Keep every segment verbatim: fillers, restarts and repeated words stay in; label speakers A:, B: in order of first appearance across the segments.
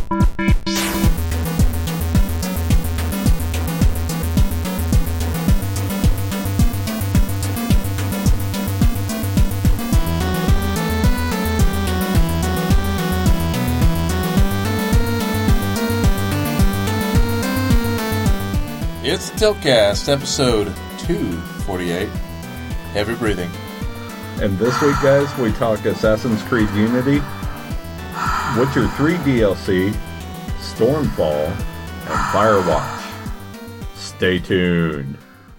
A: It's the Tiltcast, episode two forty-eight, Heavy Breathing.
B: And this week, guys, we talk Assassin's Creed Unity, Witcher three D L C, Stormfall, and Firewatch. Stay tuned.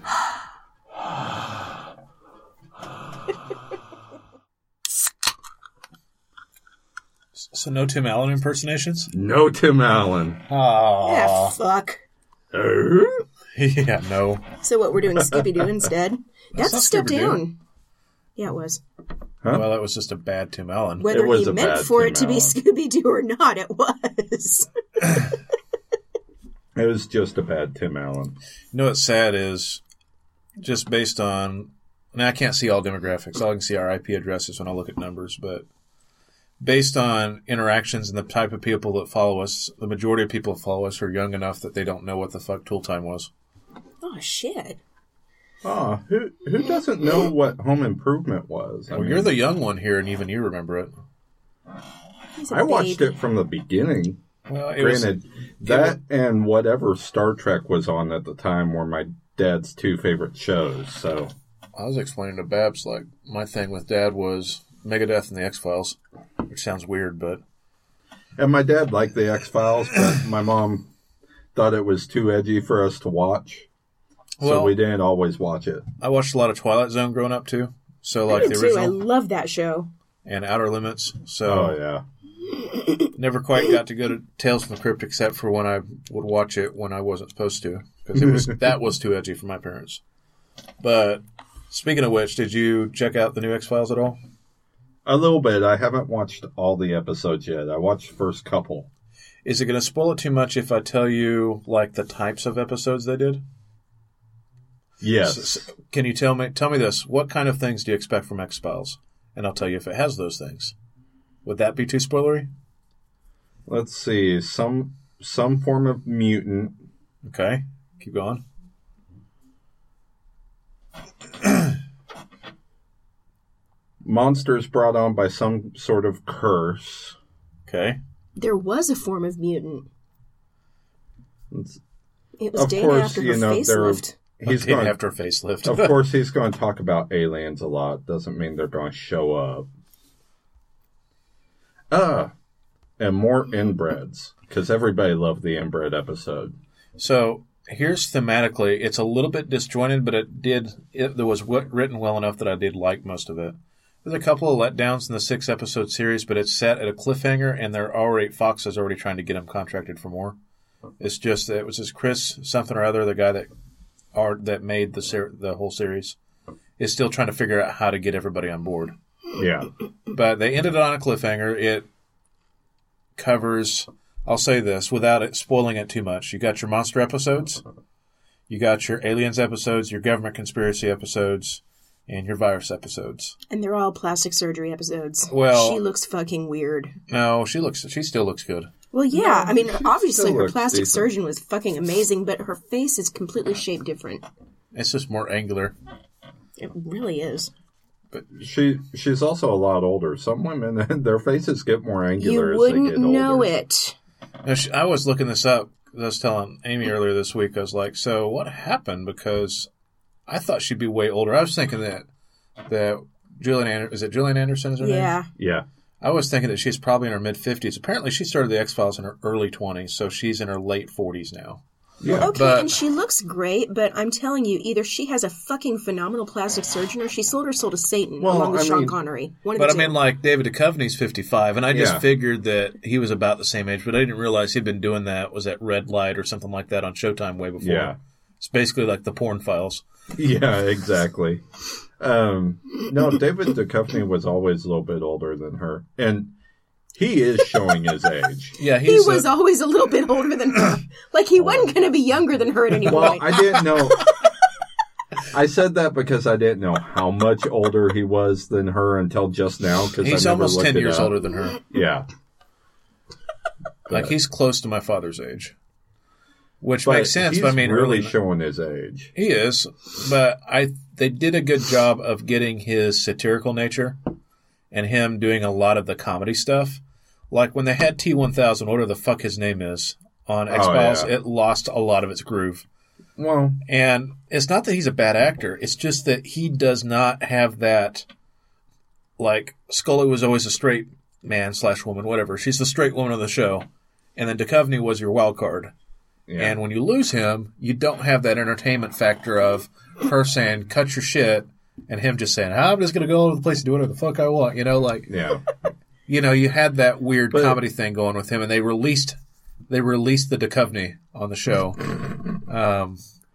A: So no Tim Allen impersonations?
B: No Tim Allen.
A: Aww.
C: Yeah, fuck.
B: Uh?
A: Yeah, no.
C: So what, we're doing Scooby-Doo instead? That's,
A: That's
C: a step
A: Scooby-Doo.
C: down. Yeah, it was.
B: Huh?
A: Well, that was just a bad Tim Allen.
C: Whether
B: It was
C: he
B: a
C: meant
B: bad
C: for
B: Tim
C: it to be
B: Allen.
C: Scooby-Doo or not, it was.
B: It was just a bad Tim Allen.
A: You know what's sad is, just based on... Now, I can't see all demographics. All I can see are I P addresses when I look at numbers, but based on interactions and the type of people that follow us, the majority of people that follow us are young enough that they don't know what the fuck Tool Time was.
C: Oh, shit.
B: Oh, who who doesn't know what Home Improvement was? I
A: Well,
B: mean,
A: you're the young one here, and even you remember it.
C: He's a
B: I watched
C: babe.
B: it from the beginning.
A: Well, it was,
B: Granted, that and whatever Star Trek was on at the time were my dad's two favorite shows, so...
A: I was explaining to Babs, like, my thing with Dad was Megadeth and the X-Files, which sounds weird, but...
B: And my dad liked the X-Files, but my mom thought it was too edgy for us to watch. So
A: Well,
B: we didn't always watch it.
A: I watched a lot of Twilight Zone growing up, too. So,
C: I
A: like,
C: did
A: the
C: too. I
A: original
C: love that show.
A: and Outer Limits. So,
B: Oh, yeah.
A: never quite got to go to Tales from the Crypt except for when I would watch it when I wasn't supposed to. Because it was that was too edgy for my parents. But, speaking of which, did you check out the new X-Files at all?
B: A little bit. I haven't watched all the episodes yet. I watched the first couple.
A: Is it going to spoil it too much if I tell you, like, the types of episodes they did?
B: Yes.
A: S- s- Can you tell me tell me this? What kind of things do you expect from X-Files? And I'll tell you if it has those things. Would that be too spoilery?
B: Let's see. Some some form of mutant.
A: Okay. Keep going.
B: Monsters brought on by some sort of curse.
A: Okay.
C: There was a form of mutant.
B: It's-
C: It was
B: Of
C: day
B: course,
C: after
B: you
C: her
B: know, there-
C: facelift.
B: He's
A: Okay,
B: going
A: after a facelift.
B: Of course, he's going to talk about aliens a lot. Doesn't mean they're going to show up. Ah, and more inbreds, because everybody loved the inbred episode.
A: So here's thematically, it's a little bit disjointed, but it did. It, there was w- written well enough that I did like most of it. There's a couple of letdowns in the six episode series, but it's set at a cliffhanger, and they're already Fox is already trying to get them contracted for more. It's just that it was just Chris something or other, the guy that are that made the ser- the whole series, is still trying to figure out how to get everybody on board.
B: Yeah.
A: But they ended it on a cliffhanger. It covers, I'll say this without it spoiling it too much. You got your monster episodes, you got your aliens episodes, your government conspiracy episodes, and your virus episodes.
C: And they're all plastic surgery episodes.
A: Well-
C: She looks fucking weird.
A: No, she looks, she still looks good.
C: Well, yeah. I mean, obviously
B: still
C: her
B: looks
C: plastic
B: decent.
C: surgeon was fucking amazing, but her face is completely shaped different.
A: It's just more angular.
C: It really is.
A: But
B: She she's also a lot older. Some women, their faces get more angular
C: You
B: as
C: wouldn't
B: they get older.
C: know it.
A: now, she, I was looking this up. I was telling Amy earlier this week. I was like, "So what happened?" Because I thought she'd be way older. I was thinking that that Julian Ander- is it Julian Anderson? Is her name?
C: Yeah.
B: Yeah.
A: I was thinking that she's probably in her mid-fifties. Apparently, she started the X-Files in her early twenties, so she's in her late forties now.
B: Yeah.
C: Okay,
A: But-
C: and she looks great, but I'm telling you, either she has a fucking phenomenal plastic surgeon or she sold her soul to Satan
B: Well,
C: along with
B: I
C: Sean
B: mean-
C: Connery. One of
A: But
C: the
A: I
C: two.
A: mean, like, David Duchovny's fifty-five, and I just
B: Yeah.
A: figured that he was about the same age, but I didn't realize he'd been doing that, was at Red Light or something like that on Showtime way before.
B: Yeah.
A: It's basically like the porn files.
B: Yeah, exactly. Um, no, David Duchovny was always a little bit older than her. And he is showing his age.
A: Yeah,
C: he
A: he's
C: was
A: uh,
C: always a little bit older than her. Like, he wasn't going to be younger than her at any
B: Well,
C: point.
B: I didn't know. I said that because I didn't know how much older he was than her until just now. Because
A: he's
B: I never
A: almost
B: looked
A: ten
B: it
A: years
B: up.
A: older than her.
B: Yeah.
A: Like, he's close to my father's age. Which
B: but
A: makes sense,
B: he's
A: but I mean...
B: really
A: early,
B: showing his age.
A: He is, but I they did a good job of getting his satirical nature and him doing a lot of the comedy stuff. Like, when they had T one thousand, whatever the fuck his name is, on X-Files,
B: oh, yeah.
A: it lost a lot of its groove.
B: Well...
A: And it's not that he's a bad actor. It's just that he does not have that... Like, Scully was always a straight man slash woman, whatever. She's the straight woman on the show. And then Duchovny was your wild card. Yeah. And when you lose him, you don't have that entertainment factor of her saying, cut your shit, and him just saying, I'm just going to go all over the place and do whatever the fuck I want. You know, like,
B: yeah.
A: You know, you had that weird
B: but,
A: comedy thing going with him, and they released they released the Duchovny on the show. Um,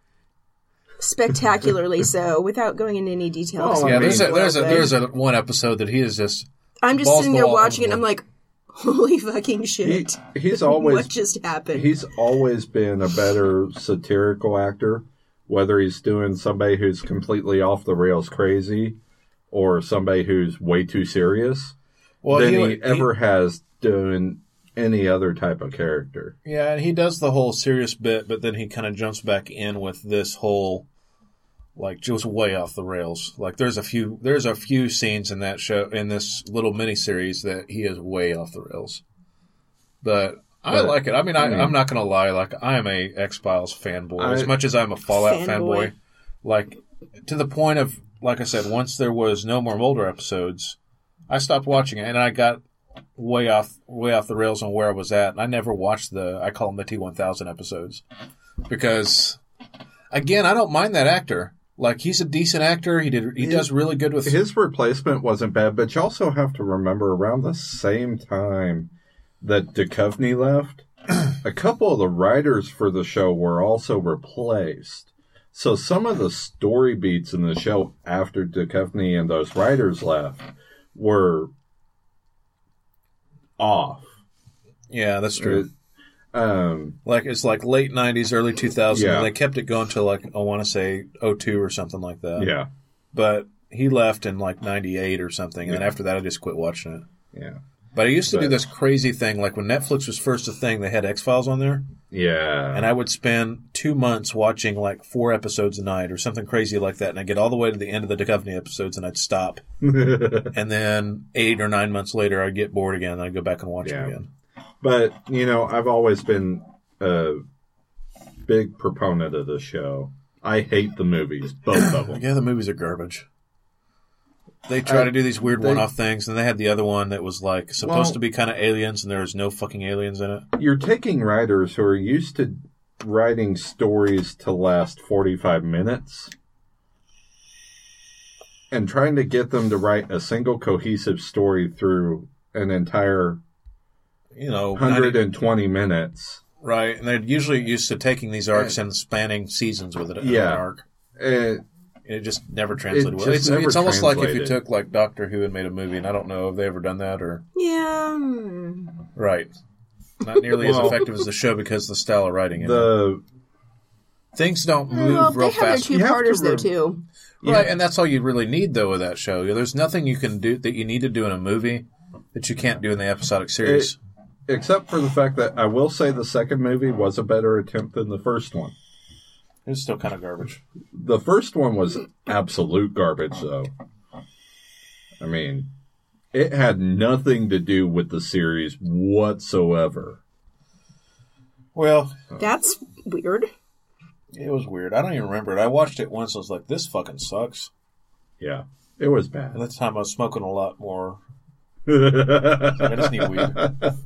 C: Spectacularly so, without going into any details.
B: Oh,
A: yeah,
B: I
A: there's
B: mean,
A: a, there's a there's a one episode that he is just.
C: I'm just
A: balls
C: sitting
A: to
C: there
A: the wall
C: watching it, and I'm like, holy fucking shit.
B: He, he's always
C: what just happened?
B: He's always been a better satirical actor, whether he's doing somebody who's completely off the rails crazy or somebody who's way too serious
A: well,
B: than
A: he,
B: he ever he, has doing any other type of character.
A: Yeah, and he does the whole serious bit, but then he kind of jumps back in with this whole, like, just way off the rails. Like, there's a few there's a few scenes in that show, in this little miniseries, that he is way off the rails. But I but, like it. I mean, I, I mean, I'm not going to lie. Like, I am a X-Files fanboy. I, as much as I'm a Fallout fanboy. fanboy. Like, to the point of, like I said, once there was no more Mulder episodes, I stopped watching it, and I got way off way off the rails on where I was at. And I never watched the, I call them the T one thousand episodes. Because, again, I don't mind that actor. Like, he's a decent actor. He did. He his, does really good with...
B: His replacement wasn't bad, but you also have to remember, around the same time that Duchovny left, a couple of the writers for the show were also replaced. So some of the story beats in the show after Duchovny and those writers left were off.
A: Yeah, that's true.
B: It, um,
A: like, it's like late nineties, early two thousands.
B: Yeah.
A: And they kept it going to, like, I want to say oh two or something like that.
B: Yeah.
A: But he left in, like, ninety-eight or something. And
B: yeah.
A: then after that, I just quit watching it.
B: Yeah.
A: But I used to
B: but,
A: do this crazy thing. Like, when Netflix was first a thing, they had X-Files on there.
B: Yeah.
A: And I would spend two months watching, like, four episodes a night or something crazy like that. And I'd get all the way to the end of the Duchovny episodes, and I'd stop. And then eight or nine months later, I'd get bored again, and I'd go back and watch
B: yeah.
A: it again.
B: But, you know, I've always been a big proponent of the show. I hate the movies, both of them.
A: Yeah, the movies are garbage. They try
B: I,
A: to do these weird
B: they,
A: one-off things, and they had the other one that was, like, supposed
B: well,
A: to be kind of aliens, and there was no fucking aliens in it.
B: You're taking writers who are used to writing stories to last forty-five minutes and trying to get them to write a single cohesive story through an entire
A: you know,
B: one hundred twenty ninety minutes.
A: Right, and they're usually used to taking these arcs and, and spanning seasons with it.
B: Yeah.
A: An arc.
B: It,
A: it just never translated
B: it
A: well.
B: Just
A: It's,
B: never
A: it's almost like if you
B: translated.
A: took, like, Doctor Who and made a movie, and I don't know if they ever done that or...
C: Yeah.
A: Right. Not nearly
B: well,
A: as effective as the show because of the style of writing in
B: the
A: it. Things don't move
C: well,
A: real
C: they have
A: fast.
C: their two-parters, though, too.
A: Right, and that's all you really need, though, with that show. There's nothing you can do that you need to do in a movie that you can't do in the episodic series.
B: It, except for the fact that I will say the second movie was a better attempt than the first one.
A: It was still kind of garbage.
B: The first one was absolute garbage, though. I mean, it had nothing to do with the series whatsoever.
A: Well,
C: that's weird.
A: It was weird. I don't even remember it. I watched it once. I was like, this fucking sucks.
B: Yeah, it was bad.
A: At that time, I was smoking a lot more. I just need weed.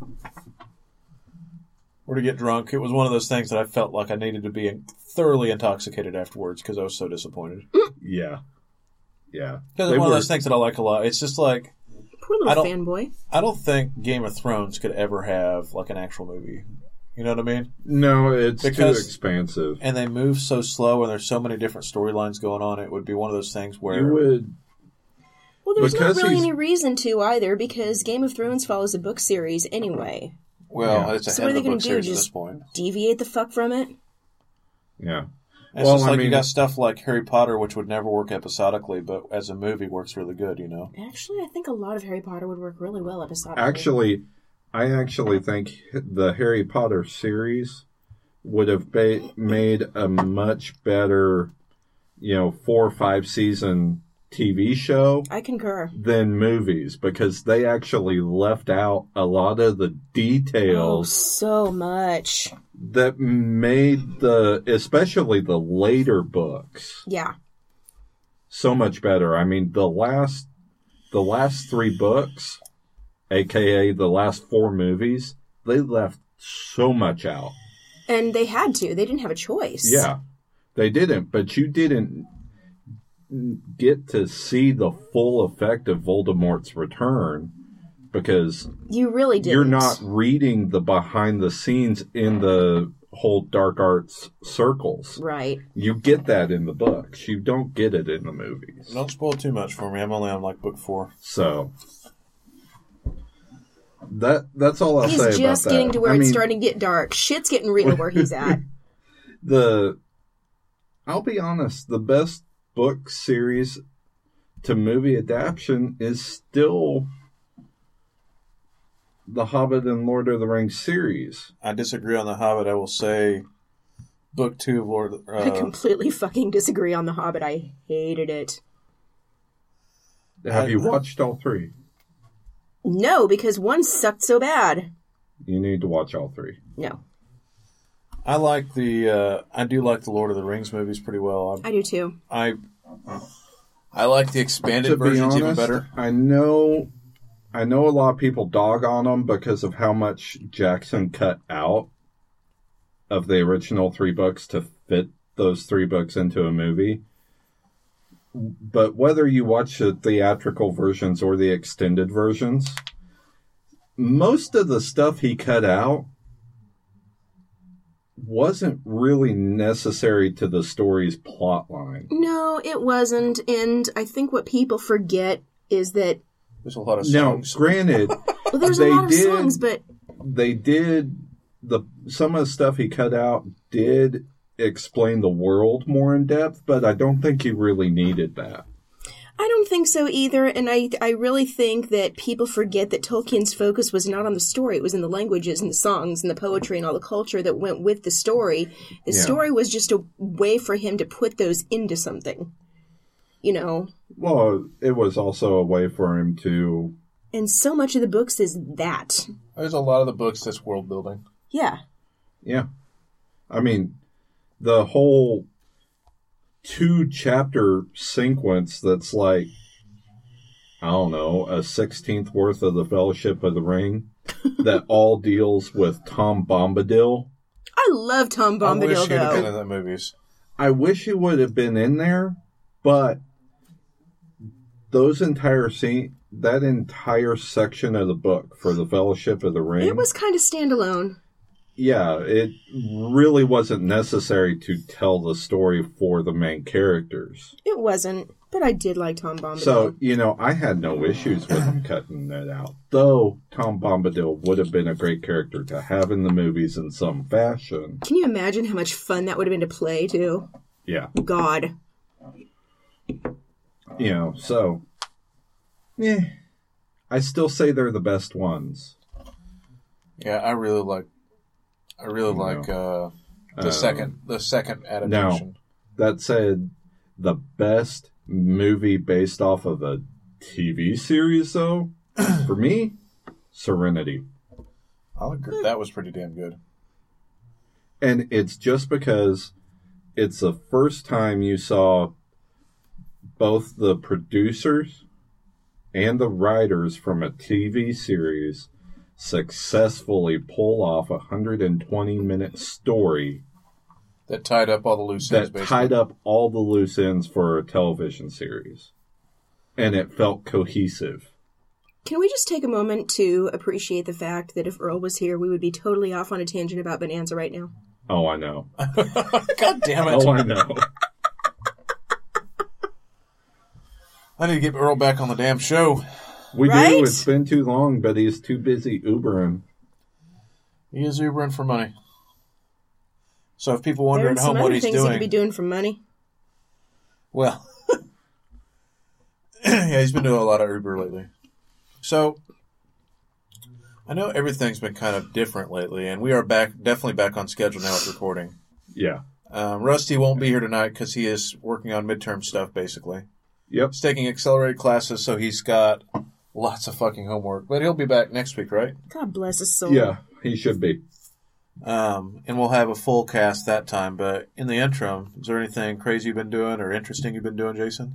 A: Or to get drunk. It was one of those things that I felt like I needed to be thoroughly intoxicated afterwards because I was so disappointed.
B: Yeah. Yeah.
A: Because it's one were... of those things that I like a lot. It's just like...
C: Poor little fanboy.
A: I don't think Game of Thrones could ever have like an actual movie. You know what I mean?
B: No, it's
A: because,
B: too expansive.
A: And they move so slow and there's so many different storylines going on. It would be one of those things where...
B: You would...
C: Well, there's because not really he's... any reason to either because Game of Thrones follows a book series anyway.
A: Well,
B: yeah.
A: it's a
C: so
A: head
C: what are
A: of
C: they
A: the book
C: do?
A: series
C: Just
A: at this point.
C: Deviate the fuck from it?
B: Yeah.
A: It's
B: well,
A: just like
B: I mean,
A: you got stuff like Harry Potter, which would never work episodically, but as a movie works really good, you know?
C: Actually, I think a lot of Harry Potter would work really well episodically.
B: Actually, I actually think the Harry Potter series would have ba- made a much better, you know, four or five season T V show
C: I concur.
B: than movies, because they actually left out a lot of the
C: Oh,
B: details
C: so much.
B: that made the, especially the later books,
C: Yeah.
B: so much better. I mean, the last, the last three books, aka the last four movies, they left so much out.
C: And they had to. They didn't have a choice.
B: Yeah, they didn't, but you didn't get to see the full effect of Voldemort's return, because
C: You really didn't.
B: you're not reading the behind the scenes in the whole dark arts circles.
C: Right.
B: You get that in the books. You don't get it in the movies.
A: Don't spoil too much for me. I'm only on like book four.
B: So that that's all I'll
C: He's
B: say about that.
C: just getting to where
B: I
C: it's
B: mean,
C: starting to get dark. Shit's getting real where he's at.
B: the I'll be honest, the best book series to movie adaptation is still the Hobbit and Lord of the Rings series.
A: I disagree on The Hobbit. I will say book two of Lord of the...
C: I
A: Uh,
C: completely fucking disagree on The Hobbit. I hated it.
B: Have
A: I-
B: you watched all three?
C: No, because one sucked so bad.
B: You need to watch all three.
C: No,
A: I like the... Uh, I do like the Lord of the Rings movies pretty well.
C: I do too.
A: I... I, I like the expanded
B: To be
A: versions even
B: honest,
A: better.
B: I know I know a lot of people dog on them because of how much Jackson cut out of the original three books to fit those three books into a movie. But whether you watch the theatrical versions or the extended versions, most of the stuff he cut out wasn't really necessary to the story's plot line.
C: No, it wasn't. And I think what people forget is that,
A: There's a lot of
B: Now,
A: songs.
B: granted,
C: well, there's
B: They
C: a lot of
B: did-
C: songs, but
B: they did the some of the stuff he cut out did explain the world more in depth, but I don't think he really needed that.
C: I don't think so either. And I, I really think that people forget that Tolkien's focus was not on the story. It was in the languages and the songs and the poetry and all the culture that went with the story. The
B: Yeah.
C: story was just a way for him to put those into something, you know?
B: Well, it was also a way for him to.
C: And so much of the books is that.
A: There's a lot of the books that's world building.
C: Yeah.
B: Yeah. I mean, the whole two chapter sequence that's like, I don't know, a sixteenth worth of the Fellowship of the Ring that all deals with Tom Bombadil.
C: I love Tom
A: I wish
C: Bombadil,
A: he'd have been
C: though.
A: in the movies.
B: I wish it would have been in there, but those entire scene, that entire section of the book for the Fellowship of the Ring,
C: It was kind of standalone.
B: yeah, it really wasn't necessary to tell the story for the main characters.
C: It wasn't, but I did like Tom Bombadil.
B: So, you know, I had no issues with him cutting that out. Though Tom Bombadil would have been a great character to have in the movies in some fashion.
C: Can you imagine how much fun that would have been to play, too?
B: Yeah.
C: God.
B: You know, so, yeah. I still say they're the best ones.
A: Yeah, I really like. I really
B: No.
A: like uh, the
B: Um,
A: second, the second adaptation.
B: That said, the best movie based off of a T V series, though, for me, Serenity.
A: I'll agree. That was pretty damn good.
B: And it's just because it's the first time you saw both the producers and the writers from a T V series successfully pull off a one hundred twenty minute story
A: That tied up all the loose ends.
B: that
A: Basically.
B: tied up all the loose ends for a television series. And it felt cohesive.
C: Can we just take a moment to appreciate the fact that if Earl was here, we would be totally off on a tangent about Bonanza right now?
B: Oh, I know.
A: God damn it!
B: Oh, I know.
A: I need to get Earl back on the damn show.
B: We
C: Right?
B: do. It's been too long, but he's too busy Ubering.
A: He is Ubering for money. So if people wonder
C: There are
A: at
C: some
A: home
C: other
A: what he's
C: things he
A: doing,
C: could be doing for money.
A: well, yeah, he's been doing a lot of Uber lately. So, I know everything's been kind of different lately, and we are back, definitely back on schedule now with recording.
B: Yeah.
A: Um, Rusty won't be here tonight because he is working on midterm stuff, basically.
B: Yep.
A: He's taking accelerated classes, so he's got lots of fucking homework. But he'll be back next week, right?
C: God bless his soul.
B: Yeah, he should be.
A: Um, and we'll have a full cast that time. But in the interim, is there anything crazy you've been doing or interesting you've been doing, Jason?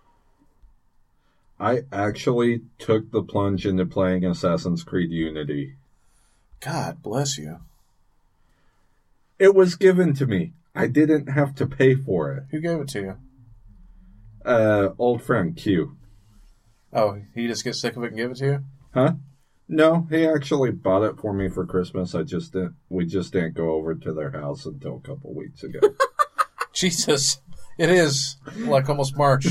B: I actually took the plunge into playing Assassin's Creed Unity.
A: God bless you.
B: It was given to me. I didn't have to pay for it.
A: Who gave it to you?
B: Uh, old friend Q.
A: Oh, he just gets sick of it and give it to you?
B: Huh? No, he actually bought it for me for Christmas. I just didn't. We just didn't go over to their house until a couple weeks ago.
A: Jesus, it is like almost March.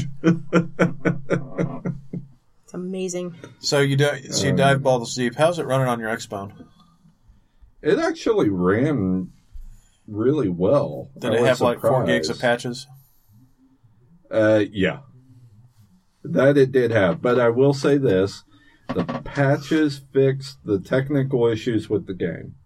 C: It's amazing.
A: So you di- so you
B: Um,
A: dive balls deep. How's it running on your Xbone?
B: It actually ran really well.
A: Did
B: I
A: it
B: was
A: have like four gigs of
B: surprised.
A: patches?
B: Uh, yeah. That it did have. But I will say this. The patches fixed the technical issues with the game.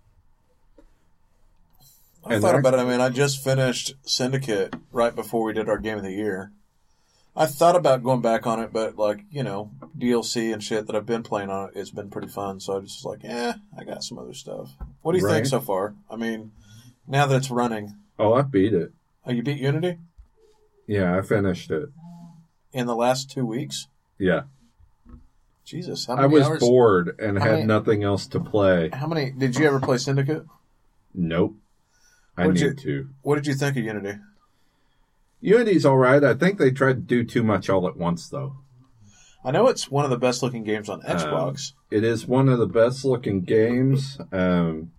A: I
B: And
A: thought
B: that-
A: about it. I mean, I just finished Syndicate right before we did our Game of the Year. I thought about going back on it, but like, you know, D L C and shit that I've been playing on it, it's been pretty fun. So I was just like, eh, I got some other stuff. What do you
B: Right.
A: think so far? I mean, now that it's running,
B: Oh, I beat it.
A: oh, you beat Unity
B: Yeah, I finished it.
A: in the last two weeks?
B: Yeah.
A: Jesus, how
B: I
A: many
B: was
A: hours?
B: bored and
A: How
B: had
A: many-
B: nothing else to play.
A: How many? Did you ever play Syndicate?
B: Nope. I
A: What
B: need
A: did
B: to.
A: What did you think of Unity?
B: Unity's alright. I think they tried to do too much all at once, though.
A: I know it's one of the best looking games on Xbox.
B: It is one of the best looking games. Um,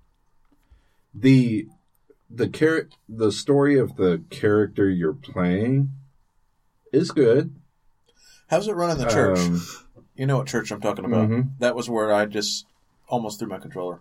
B: the the char- the story of the character you're playing is good.
A: How's it run in the church?
B: Um,
A: You know what church I'm talking about.
B: Mhm.
A: That was where I just almost threw my controller.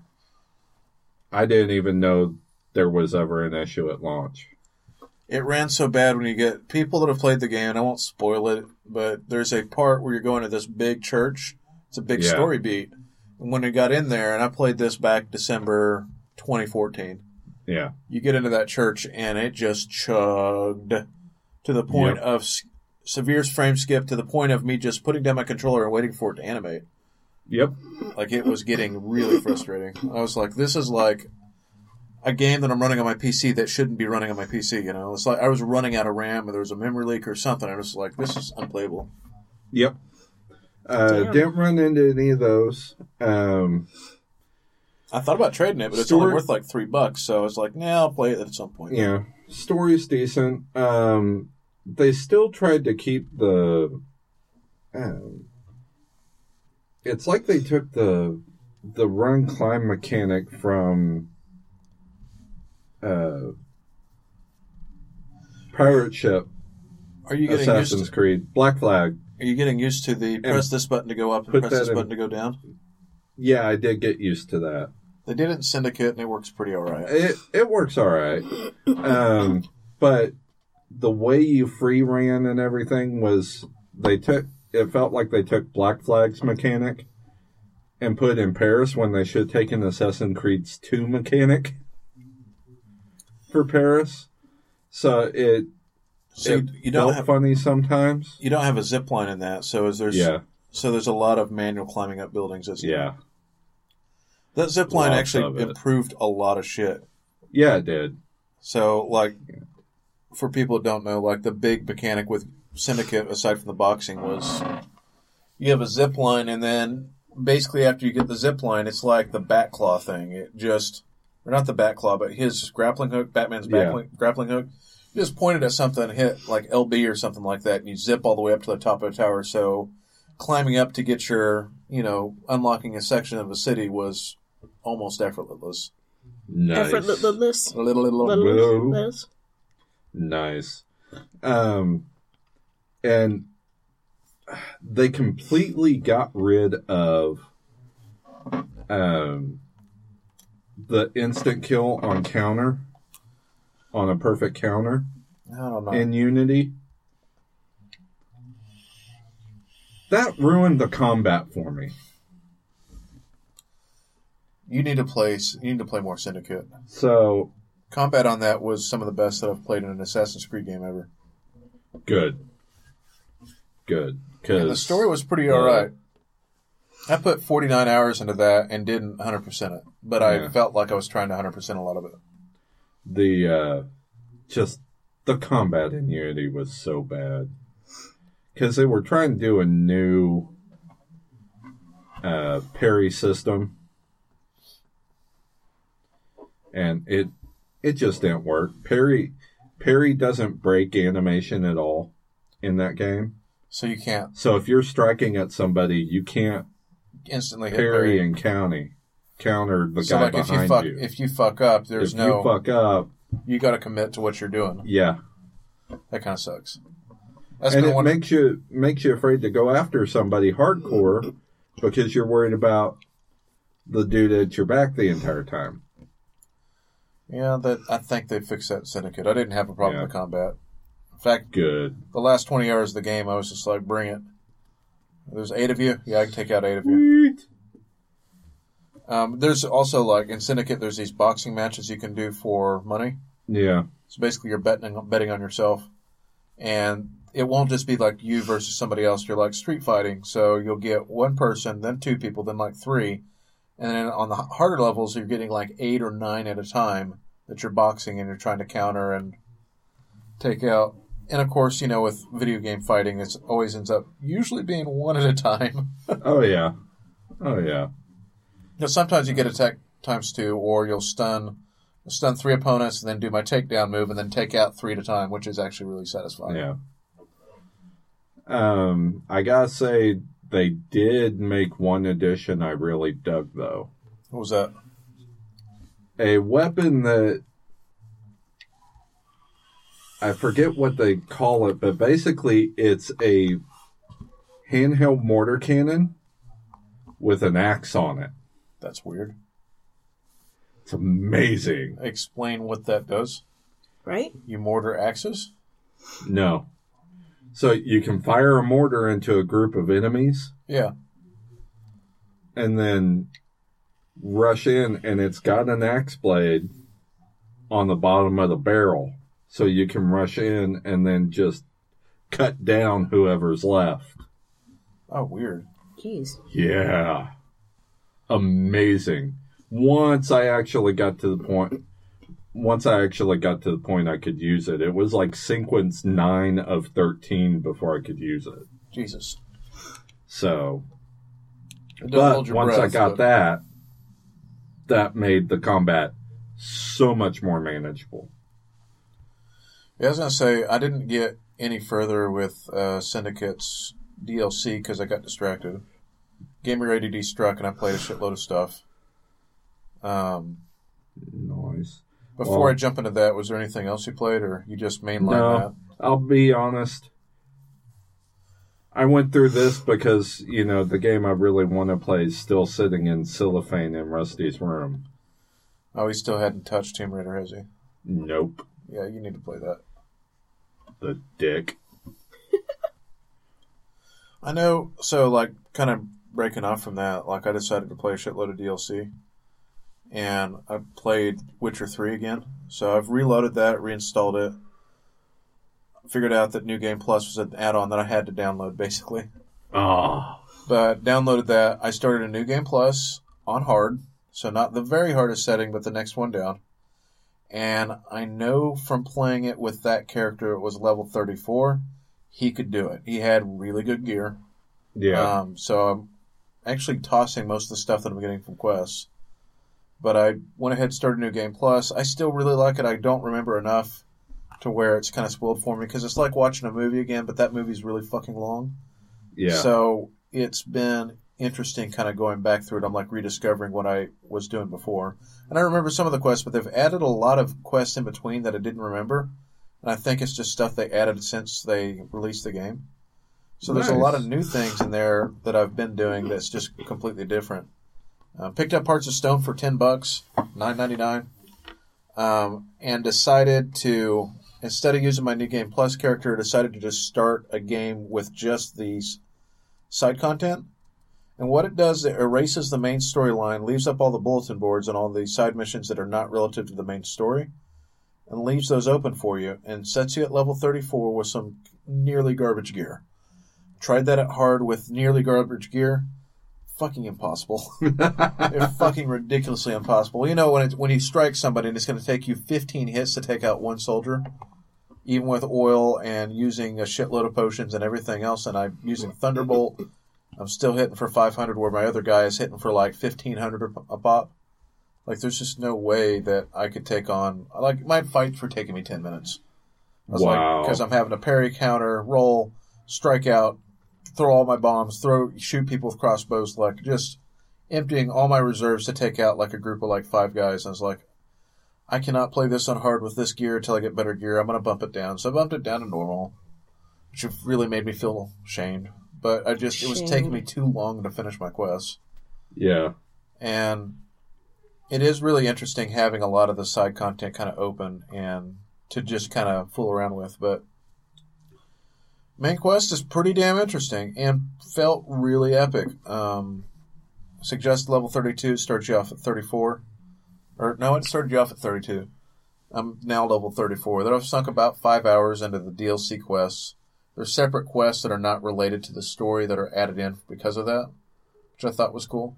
B: I didn't even know there was ever an issue at launch.
A: It ran so bad when you get people that have played the game, and I won't spoil it, but there's a part where you're going to this big church. It's a big
B: Yeah.
A: story beat. And when we got in there, and I played this back December twenty fourteen,
B: Yeah.
A: you get into that church, and it just chugged to the point
B: Yep.
A: of s- severe frame skip, to the point of me just putting down my controller and waiting for it to animate.
B: Yep.
A: Like, it was getting really frustrating. I was like, this is like a game that I'm running on my P C that shouldn't be running on my P C, you know? It's like I was running out of RAM, or there was a memory leak or something. I was like, this is unplayable.
B: Yep. Uh,
C: Damn.
B: didn't run into any of those. Um,
A: I thought about trading it, but it's
B: Story-
A: only worth like three bucks, so I was like, nah, I'll play it at some point.
B: yeah. Story's decent. Um, they still tried to keep the. Um, it's like they took the the run climb mechanic from uh, Pirate Ship,
A: Are you getting
B: Assassin's
A: used to,
B: Creed, Black Flag.
A: Are you getting used to the press this button to go up and
B: put
A: press
B: that
A: this
B: in-
A: button to go down?
B: Yeah, I did get used to that.
A: They did it in Syndicate, and it works pretty alright.
B: It it works all right, um, but the way you free ran and everything was they took. It felt like they took Black Flag's mechanic and put it in Paris when they should have taken Assassin's Creed's two mechanic for Paris. So it
A: So
B: it
A: you, you don't
B: felt
A: have
B: funny sometimes.
A: you don't have a zip line in that, so is there's
B: Yeah,
A: so there's a lot of manual climbing up buildings. As
B: yeah,
A: that zip line
B: Lots of
A: actually
B: it.
A: improved a lot of shit.
B: yeah. It did.
A: So, like, for people who don't know, like, the big mechanic with Syndicate, aside from the boxing, was you have a zip line, and then basically after you get the zip line, it's like the bat claw thing. It just, or not the bat claw, but his grappling hook, Batman's
B: Yeah.
A: grappling, grappling hook, you just pointed at something, hit like L B or something like that, and you zip all the way up to the top of the tower. So climbing up to get your, you know, unlocking a section of a city was almost effortless.
B: Nice.
C: Effortless.
A: A little, little,
C: Effortless.
B: Nice. Um, and they completely got rid of um, the instant kill on counter, on a perfect counter
A: I don't know.
B: in Unity. That ruined the combat for me.
A: You need to play. You need to play more Syndicate.
B: So
A: combat on that was some of the best that I've played in an Assassin's Creed game ever.
B: Good. Good.
A: And the story was pretty uh, alright. I put forty-nine hours into that and didn't one hundred percent it. But I yeah. felt like I was trying to one hundred percent a lot of it.
B: The, uh, just, the combat in Unity was so bad. Because they were trying to do a new uh, parry system. And it it just didn't work. Parry, parry doesn't break animation at all in that game.
A: So you can't.
B: So if you're striking at somebody, you can't
A: instantly hit
B: parry
A: parry
B: and counter counter the
A: so
B: guy
A: like
B: behind
A: if you. Fuck,
B: you.
A: If you fuck up, there's
B: if
A: no.
B: If you fuck up,
A: you got to commit to what you're doing.
B: Yeah,
A: that kind of sucks. That's
B: and it
A: one...
B: makes you makes you afraid to go after somebody hardcore because you're worried about the dude at your back the entire time.
A: Yeah, that I think they fixed that in Syndicate. I didn't have a problem yeah. with combat. In fact,
B: good.
A: The last twenty hours of the game, I was just like, bring it. There's eight of you. Yeah, I can take out eight of you. Um, there's also, like, in Syndicate, there's these boxing matches you can do for money.
B: Yeah.
A: So basically, you're betting, betting on yourself. And it won't just be, like, you versus somebody else. You're, like, street fighting. So you'll get one person, then two people, then, like, three. And then on the harder levels, you're getting, like, eight or nine at a time that you're boxing and you're trying to counter and take out. And, of course, you know, with video game fighting, it always ends up usually being one at a time.
B: Oh, yeah. Oh, yeah.
A: You know, sometimes you get attack times two, or you'll stun stun three opponents and then do my takedown move and then take out three at a time, which is actually really satisfying.
B: Yeah. Um, I gotta say, they did make one addition I really dug, though.
A: What was that?
B: A weapon that... I forget what they call it, but basically it's a handheld mortar cannon with an axe on it.
A: That's weird.
B: It's amazing.
A: Explain what that does.
C: Right?
A: You mortar axes?
B: No. So you can fire a mortar into a group of enemies.
A: Yeah.
B: And then rush in, and it's got an axe blade on the bottom of the barrel. So you can rush in and then just cut down whoever's left.
A: Oh, weird.
C: Jeez.
B: Yeah. Amazing. Once I actually got to the point, once I actually got to the point I could use it, it was like sequence nine of thirteen before I could use it.
A: Jesus.
B: So,
A: but
B: once
A: breath,
B: I got
A: but...
B: that, that made the combat so much more manageable.
A: Yeah, I was going to say, I didn't get any further with uh, Syndicate's D L C because I got distracted. Gamer A D D struck, and I played a shitload of stuff. Um,
B: nice.
A: Before
B: well,
A: I jump into that, was there anything else you played, or you just mainline
B: no,
A: that?
B: I'll be honest. I went through this because, you know, the game I really want to play is still sitting in cellophane in Rusty's room.
A: Oh, he still hadn't touched Tomb Raider, has he?
B: Nope.
A: Yeah, you need to play that.
B: The dick.
A: I know, so, like, kind of breaking off from that, like, I decided to play a shitload of D L C. And I played Witcher three again. So I've reloaded that, reinstalled it. Figured out that New Game Plus was an add-on that I had to download, basically.
B: Oh.
A: But downloaded that. I started a New Game Plus on hard. So not the very hardest setting, but the next one down. And I know from playing it with that character, it was level thirty-four. He could do it. He had really good gear.
B: Yeah.
A: Um, so I'm actually tossing most of the stuff that I'm getting from quests. But I went ahead and started New Game Plus. I still really like it. I don't remember enough to where it's kind of spoiled for me because it's like watching a movie again, but that movie's really fucking long.
B: Yeah.
A: So it's been interesting kind of going back through it. I'm like rediscovering what I was doing before. And I remember some of the quests, but they've added a lot of quests in between that I didn't remember. And I think it's just stuff they added since they released the game. So there's
B: nice.
A: a lot of new things in there that I've been doing that's just completely different. Uh, picked up Hearts of Stone for ten bucks, nine ninety-nine, um, and decided to, instead of using my New Game Plus character, decided to just start a game with just these side content. And what it does, it erases the main storyline, leaves up all the bulletin boards and all the side missions that are not relative to the main story, and leaves those open for you, and sets you at level thirty-four with some nearly garbage gear. Tried that at hard with nearly garbage gear. Fucking impossible. It's fucking ridiculously impossible. You know, when it, when you strike somebody and it's going to take you fifteen hits to take out one soldier, even with oil and using a shitload of potions and everything else, and I'm using Thunderbolt, I'm still hitting for five hundred where my other guy is hitting for like fifteen hundred a pop. Like, there's just no way that I could take on... Like, my fights were taking me ten minutes. I was
B: Wow.
A: like, because I'm having to parry, counter, roll, strike out, throw all my bombs, throw, shoot people with crossbows, like, just emptying all my reserves to take out, like, a group of, like, five guys. And I was like, I cannot play this on hard with this gear until I get better gear. I'm going to bump it down. So I bumped it down to normal, which really made me feel shamed. But I just, it was taking me too long to finish my quest.
B: Yeah.
A: And it is really interesting having a lot of the side content kind of open and to just kind of fool around with. But main quest is pretty damn interesting and felt really epic. Um, suggest level thirty-two, starts you off at thirty-four. Or, no, it started you off at thirty-two. I'm now level thirty-four. That I've sunk about five hours into the D L C quests. There's separate quests that are not related to the story that are added in because of that, which I thought was cool.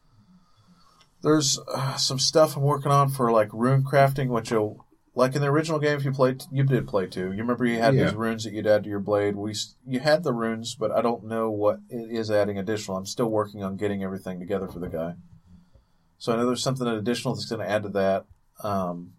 A: There's uh, some stuff I'm working on for, like, rune crafting, which you'll... Like in the original game, if you played, you did play too. You remember you had
B: Yeah.
A: these runes that you'd add to your blade. We, you had the runes, but I don't know what it is adding additional. I'm still working on getting everything together for the guy. So I know there's something additional that's going to add to that. Um,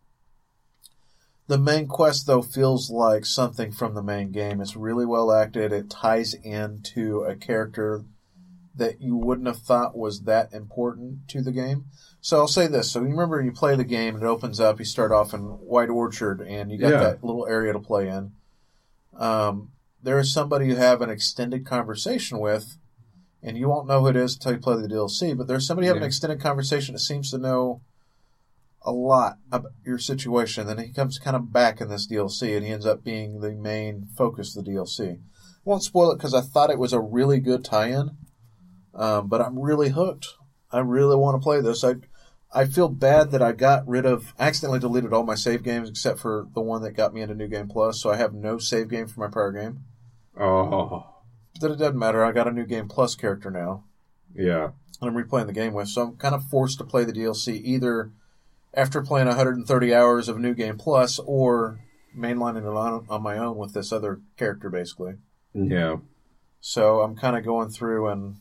A: the main quest, though, feels like something from the main game. It's really well acted. It ties into a character that you wouldn't have thought was that important to the game. So I'll say this. So you remember you play the game and it opens up. You start off in White Orchard and you got
B: Yeah.
A: that little area to play in. Um, there is somebody you have an extended conversation with, and you won't know who it is until you play the D L C, but there's somebody having
B: Yeah.
A: an extended conversation that seems to know a lot about your situation. Then he comes kind of back in this D L C and he ends up being the main focus of the D L C. I won't spoil it because I thought it was a really good tie-in, um, but I'm really hooked. I really want to play this. I I feel bad that I got rid of... I accidentally deleted all my save games except for the one that got me into New Game Plus, so I have no save game for my prior game.
B: Oh.
A: But it doesn't matter. I got a New Game Plus character now,
B: Yeah.
A: and I'm replaying the game with, so I'm kind of forced to play the D L C either after playing one hundred thirty hours of New Game Plus or mainlining it on, on my own with this other character, basically.
B: Yeah.
A: So I'm kind of going through and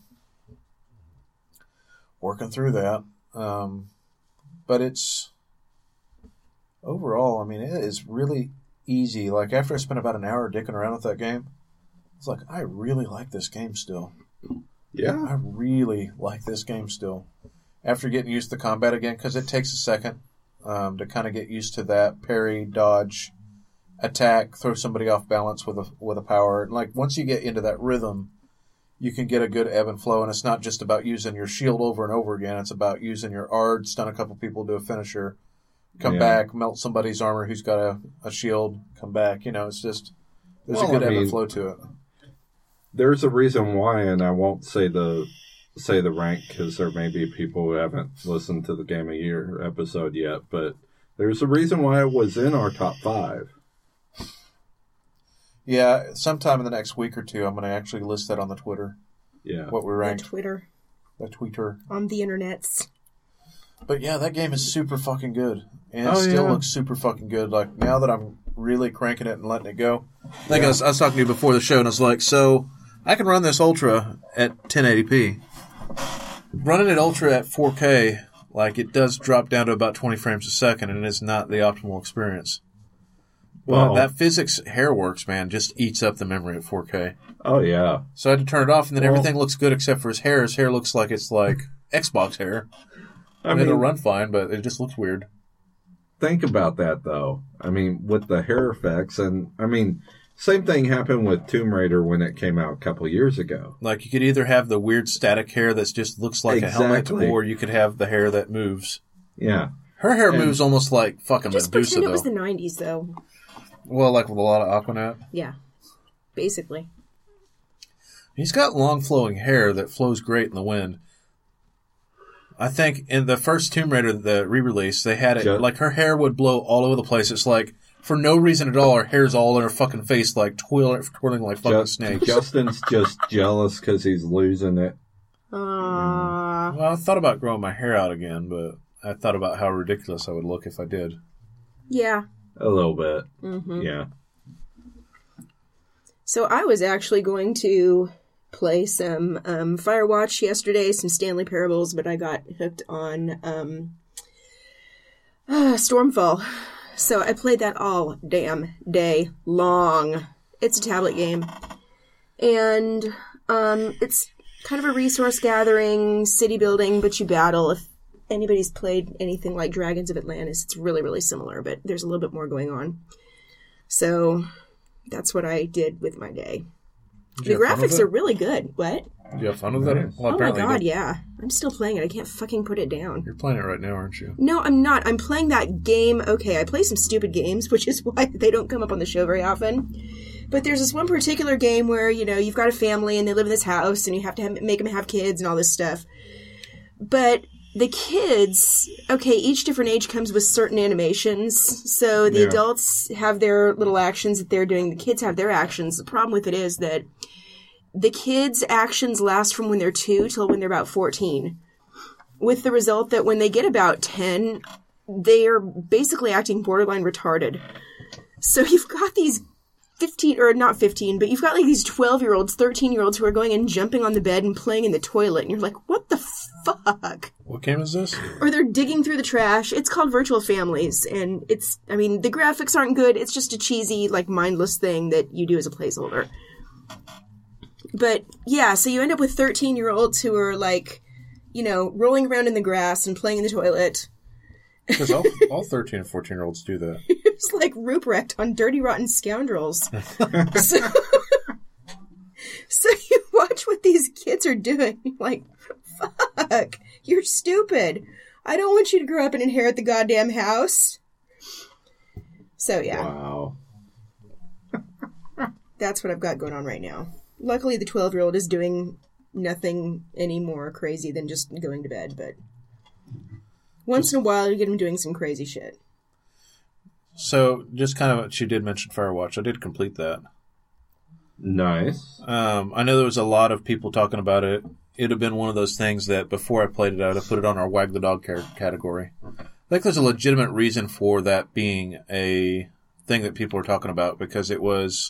A: working through that. Um, but it's overall, I mean, it is really easy. Like, after I spent about an hour dicking around with that game, it's like, I really like this game still.
B: Yeah.
A: I really like this game still. After getting used to the combat again, because it takes a second um, to kind of get used to that parry, dodge, attack, throw somebody off balance with a with a power. And like, once you get into that rhythm, you can get a good ebb and flow, and it's not just about using your shield over and over again. It's about using your A R D, stun a couple people, do a finisher, come
B: Yeah.
A: back, melt somebody's armor who's got a, a shield, come back. You know, it's just, there's
B: Well,
A: a good
B: I
A: ebb
B: mean,
A: and flow to it.
B: There's a reason why, and I won't say the say the rank because there may be people who haven't listened to the Game of Year episode yet, but there's a reason why it was in our top five.
A: Yeah, sometime in the next week or two, I'm going to actually list that on the Twitter,
B: Yeah.
A: what we
C: On
A: ranked,
C: Twitter,
A: the Twitter.
C: on the internets.
A: But yeah, that game is super fucking good. And it
B: Oh,
A: still
B: yeah.
A: looks super fucking good. Like, now that I'm really cranking it and letting it go. I think
B: Yeah.
A: I, was, I was talking to you before the show, and I was like, so I can run this Ultra at ten eighty p. Running it Ultra at four K, like, it does drop down to about twenty frames a second, and it's not the optimal experience. Well,
B: Well-
A: that physics Hairworks, man, just eats up the memory at four K.
B: Oh, yeah.
A: So I had to turn it off, and then
B: Well-
A: everything looks good except for his hair. His hair looks like it's like Xbox hair.
B: I
A: I mean,
B: mean,
A: it'll run fine, but it just looks weird.
B: think about that, though. I mean, with the hair effects, and I mean, same thing happened with Tomb Raider when it came out a couple years ago.
A: Like, you could either have the weird static hair that just looks like
B: Exactly.
A: a helmet, or you could have the hair that moves.
B: Yeah.
A: Her hair
B: And-
A: moves almost like fucking
C: Just
A: Medusa,
C: pretend it
A: though.
C: was the nineties, though.
A: Well, like with a lot of Aquanet.
C: Yeah, basically.
A: He's got long flowing hair that flows great in the wind. I think in the first Tomb Raider, the re-release, they had it,
B: Just,
A: like, her hair would blow all over the place. It's like, for no reason at all, her hair's all in her fucking face, like, twirling, twirling like fucking
B: just,
A: snakes.
B: Justin's just jealous because he's losing it.
C: Aww.
A: Well, I thought about growing my hair out again, but I thought about how ridiculous I would look if I did.
C: Yeah.
B: A little bit.
C: Mm-hmm.
B: Yeah.
C: So I was actually going to play some um, Firewatch yesterday, some Stanley Parables, but I got hooked on um, uh, Stormfall. So I played that all damn day long. It's a tablet game. And um, it's kind of a resource gathering, city building, but you battle. If anybody's played anything like Dragons of Atlantis, it's really, really similar, but there's a little bit more going on. So that's what I did with my day.
A: Did
C: The
A: you have fun with
C: graphics
A: it?
C: are really good. What?
A: Did you have fun with it? Well,
C: Oh my
A: apparently you
C: god,
A: did.
C: yeah. I'm still playing it. I can't fucking put it down.
A: You're playing it right now, aren't you?
C: No, I'm not. I'm playing that game. Okay, I play some stupid games, which is why they don't come up on the show very often. But there's this one particular game where, you know, you've got a family and they live in this house and you have to have, make them have kids and all this stuff. But the kids, okay, each different age comes with certain animations. So the
B: Yeah.
C: adults have their little actions that they're doing. The kids have their actions. The problem with it is that the kids' actions last from when they're two till when they're about fourteen. With the result that when they get about ten, they are basically acting borderline retarded. So you've got these fifteen, or not fifteen, but you've got like these twelve-year-olds, thirteen-year-olds who are going and jumping on the bed and playing in the toilet, and you're like, what the fuck?
A: What game is this?
C: Or they're digging through the trash. It's called Virtual Families, and it's, I mean, the graphics aren't good. It's just a cheesy, like, mindless thing that you do as a placeholder. But, yeah, so you end up with thirteen-year-olds who are, like, you know, rolling around in the grass and playing in the toilet.
A: Because all, all thirteen and fourteen-year-olds do that.
C: It's like Ruprecht on Dirty Rotten Scoundrels. so, so you watch what these kids are doing. You're like, fuck, you're stupid. I don't want you to grow up and inherit the goddamn house. So, yeah.
B: Wow.
C: That's what I've got going on right now. Luckily, the twelve-year-old is doing nothing any more crazy than just going to bed, but once in a while, you get him doing some crazy shit.
A: So, just kind of, she did mention Firewatch. I did complete that.
B: Nice.
A: Um, I know there was a lot of people talking about it. It would have been one of those things that before I played it, I would have put it on our Wag the Dog category. I think there's a legitimate reason for that being a thing that people are talking about, because it was,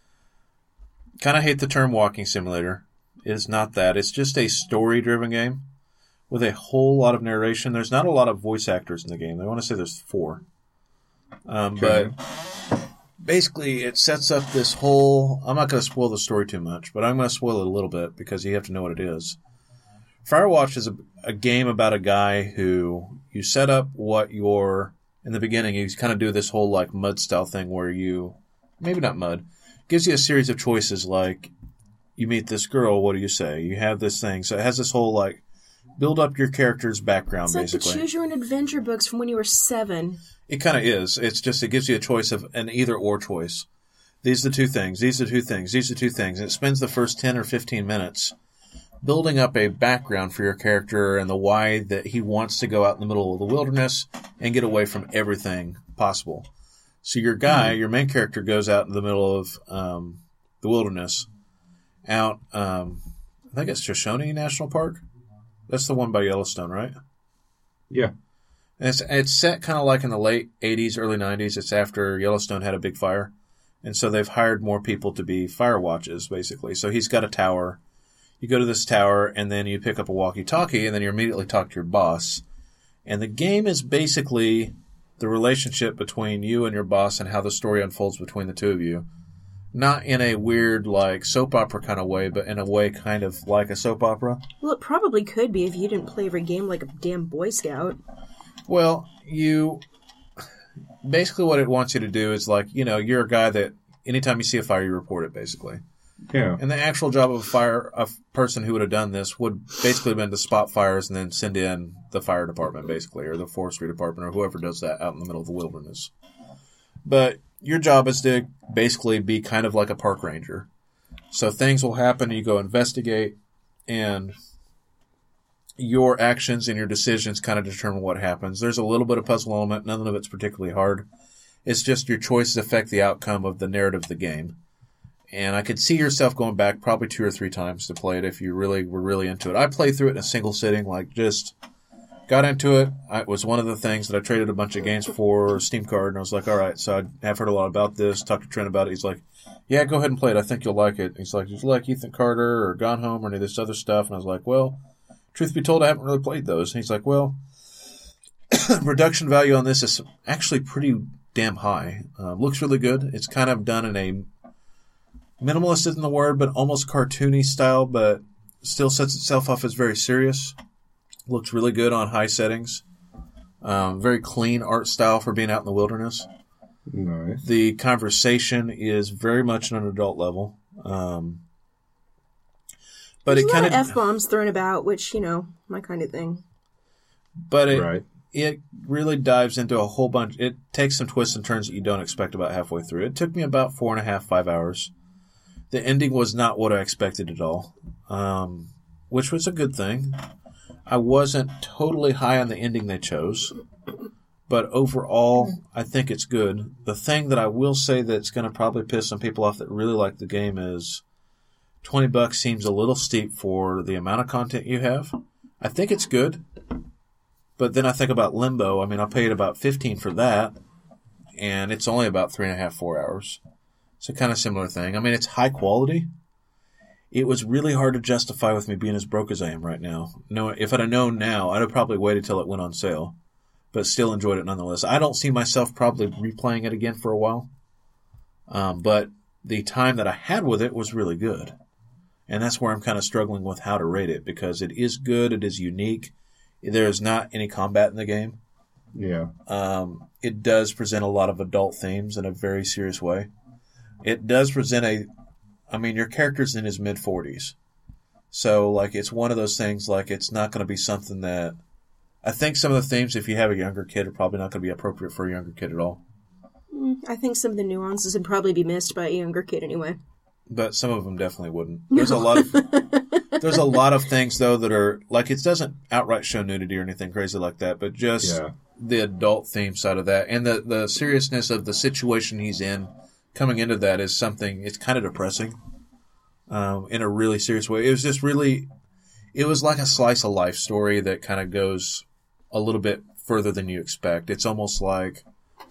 A: kind of hate the term walking simulator. It is not that. It's just a story-driven game with a whole lot of narration. There's not a lot of voice actors in the game. I want to say there's four. Um,
B: Okay.
A: But basically, it sets up this whole... I'm not going to spoil the story too much, but I'm going to spoil it a little bit because you have to know what it is. Firewatch is a, a game about a guy who you set up what your... In the beginning, you kind of do this whole like mud style thing where you... Maybe not mud. Gives you a series of choices like you meet this girl, what do you say? You have this thing. So it has this whole like build up your character's background,
C: It's like
A: basically.
C: the Choose Your Own Adventure books from when you were seven.
A: It kind of is. It's just, it gives you a choice of an either or choice. These are the two things. These are the two things. These are the two things. And it spends the first ten or fifteen minutes building up a background for your character and the why that he wants to go out in the middle of the wilderness and get away from everything possible. So your guy, your main character, goes out in the middle of um, the wilderness, out, um, I think it's Shoshone National Park. That's the one by Yellowstone, right?
B: Yeah.
A: And it's it's set kind of like in the late eighties, early nineties. It's after Yellowstone had a big fire. And so they've hired more people to be fire watches, basically. So he's got a tower. You go to this tower, and then you pick up a walkie-talkie, and then you immediately talk to your boss. And the game is basically the relationship between you and your boss and how the story unfolds between the two of you. Not in a weird, like, soap opera kind of way, but in a way kind of like a soap opera.
C: Well, it probably could be if you didn't play every game like a damn Boy Scout.
A: Well, you... Basically what it wants you to do is, like, you know, you're a guy that anytime you see a fire, you report it, basically.
B: Yeah.
A: And the actual job of a fire, a person who would have done this would basically have been to spot fires and then send in the fire department, basically, or the forestry department, or whoever does that out in the middle of the wilderness. But your job is to basically be kind of like a park ranger. So things will happen, you go investigate, and your actions and your decisions kind of determine what happens. There's a little bit of puzzle element. None of it's particularly hard. It's just your choices affect the outcome of the narrative of the game. And I could see yourself going back probably two or three times to play it if you really were really into it. I played through it in a single sitting, like just got into it. I, it was one of the things that I traded a bunch of games for Steam card, and I was like, all right, so I have heard a lot about this, talked to Trent about it. He's like, yeah, go ahead and play it. I think you'll like it. He's like, did you like Ethan Carter or Gone Home or any of this other stuff? And I was like, well, truth be told, I haven't really played those. And he's like, well, production value on this is actually pretty damn high. Uh, looks really good. It's kind of done in a minimalist isn't the word, but almost cartoony style, but still sets itself off as very serious. Looks really good on high settings. Um, very clean art style for being out in the wilderness.
B: Nice.
A: The conversation is very much on an adult level. Um, but
C: There's
A: it
C: a
A: kind
C: lot of F-bombs thrown about, which, you know, my kind of thing.
A: But it,
B: right.
A: it really dives into a whole bunch. It takes some twists and turns that you don't expect about halfway through. It took me about four and a half, five hours. The ending was not what I expected at all, um, which was a good thing. I wasn't totally high on the ending they chose, but overall, I think it's good. The thing that I will say that's going to probably piss some people off that really like the game is twenty bucks seems a little steep for the amount of content you have. I think it's good, but then I think about Limbo. I mean, I paid about fifteen for that, and it's only about three and a half, four hours. It's a kind of similar thing. I mean, it's high quality. It was really hard to justify with me being as broke as I am right now. No, if I'd have known now, I'd have probably waited till it went on sale, but still enjoyed it nonetheless. I don't see myself probably replaying it again for a while, um, but the time that I had with it was really good, and that's where I'm kind of struggling with how to rate it, because it is good, it is unique. There is not any combat in the game.
B: Yeah.
A: Um, it does present a lot of adult themes in a very serious way. It does present a, I mean, your character's in his mid-forties. So, like, it's one of those things, like, it's not going to be something that, I think some of the themes, if you have a younger kid, are probably not going to be appropriate for a younger kid at all.
C: Mm, I think some of the nuances would probably be missed by a younger kid anyway.
A: But some of them definitely wouldn't. There's a lot of, there's a lot of things, though, that are, like, it doesn't outright show nudity or anything crazy like that, but just
B: yeah.
A: the adult theme side of that, and the, the seriousness of the situation he's in, coming into that is something, it's kind of depressing um, in a really serious way. It was just really, it was like a slice of life story that kind of goes a little bit further than you expect. It's almost like,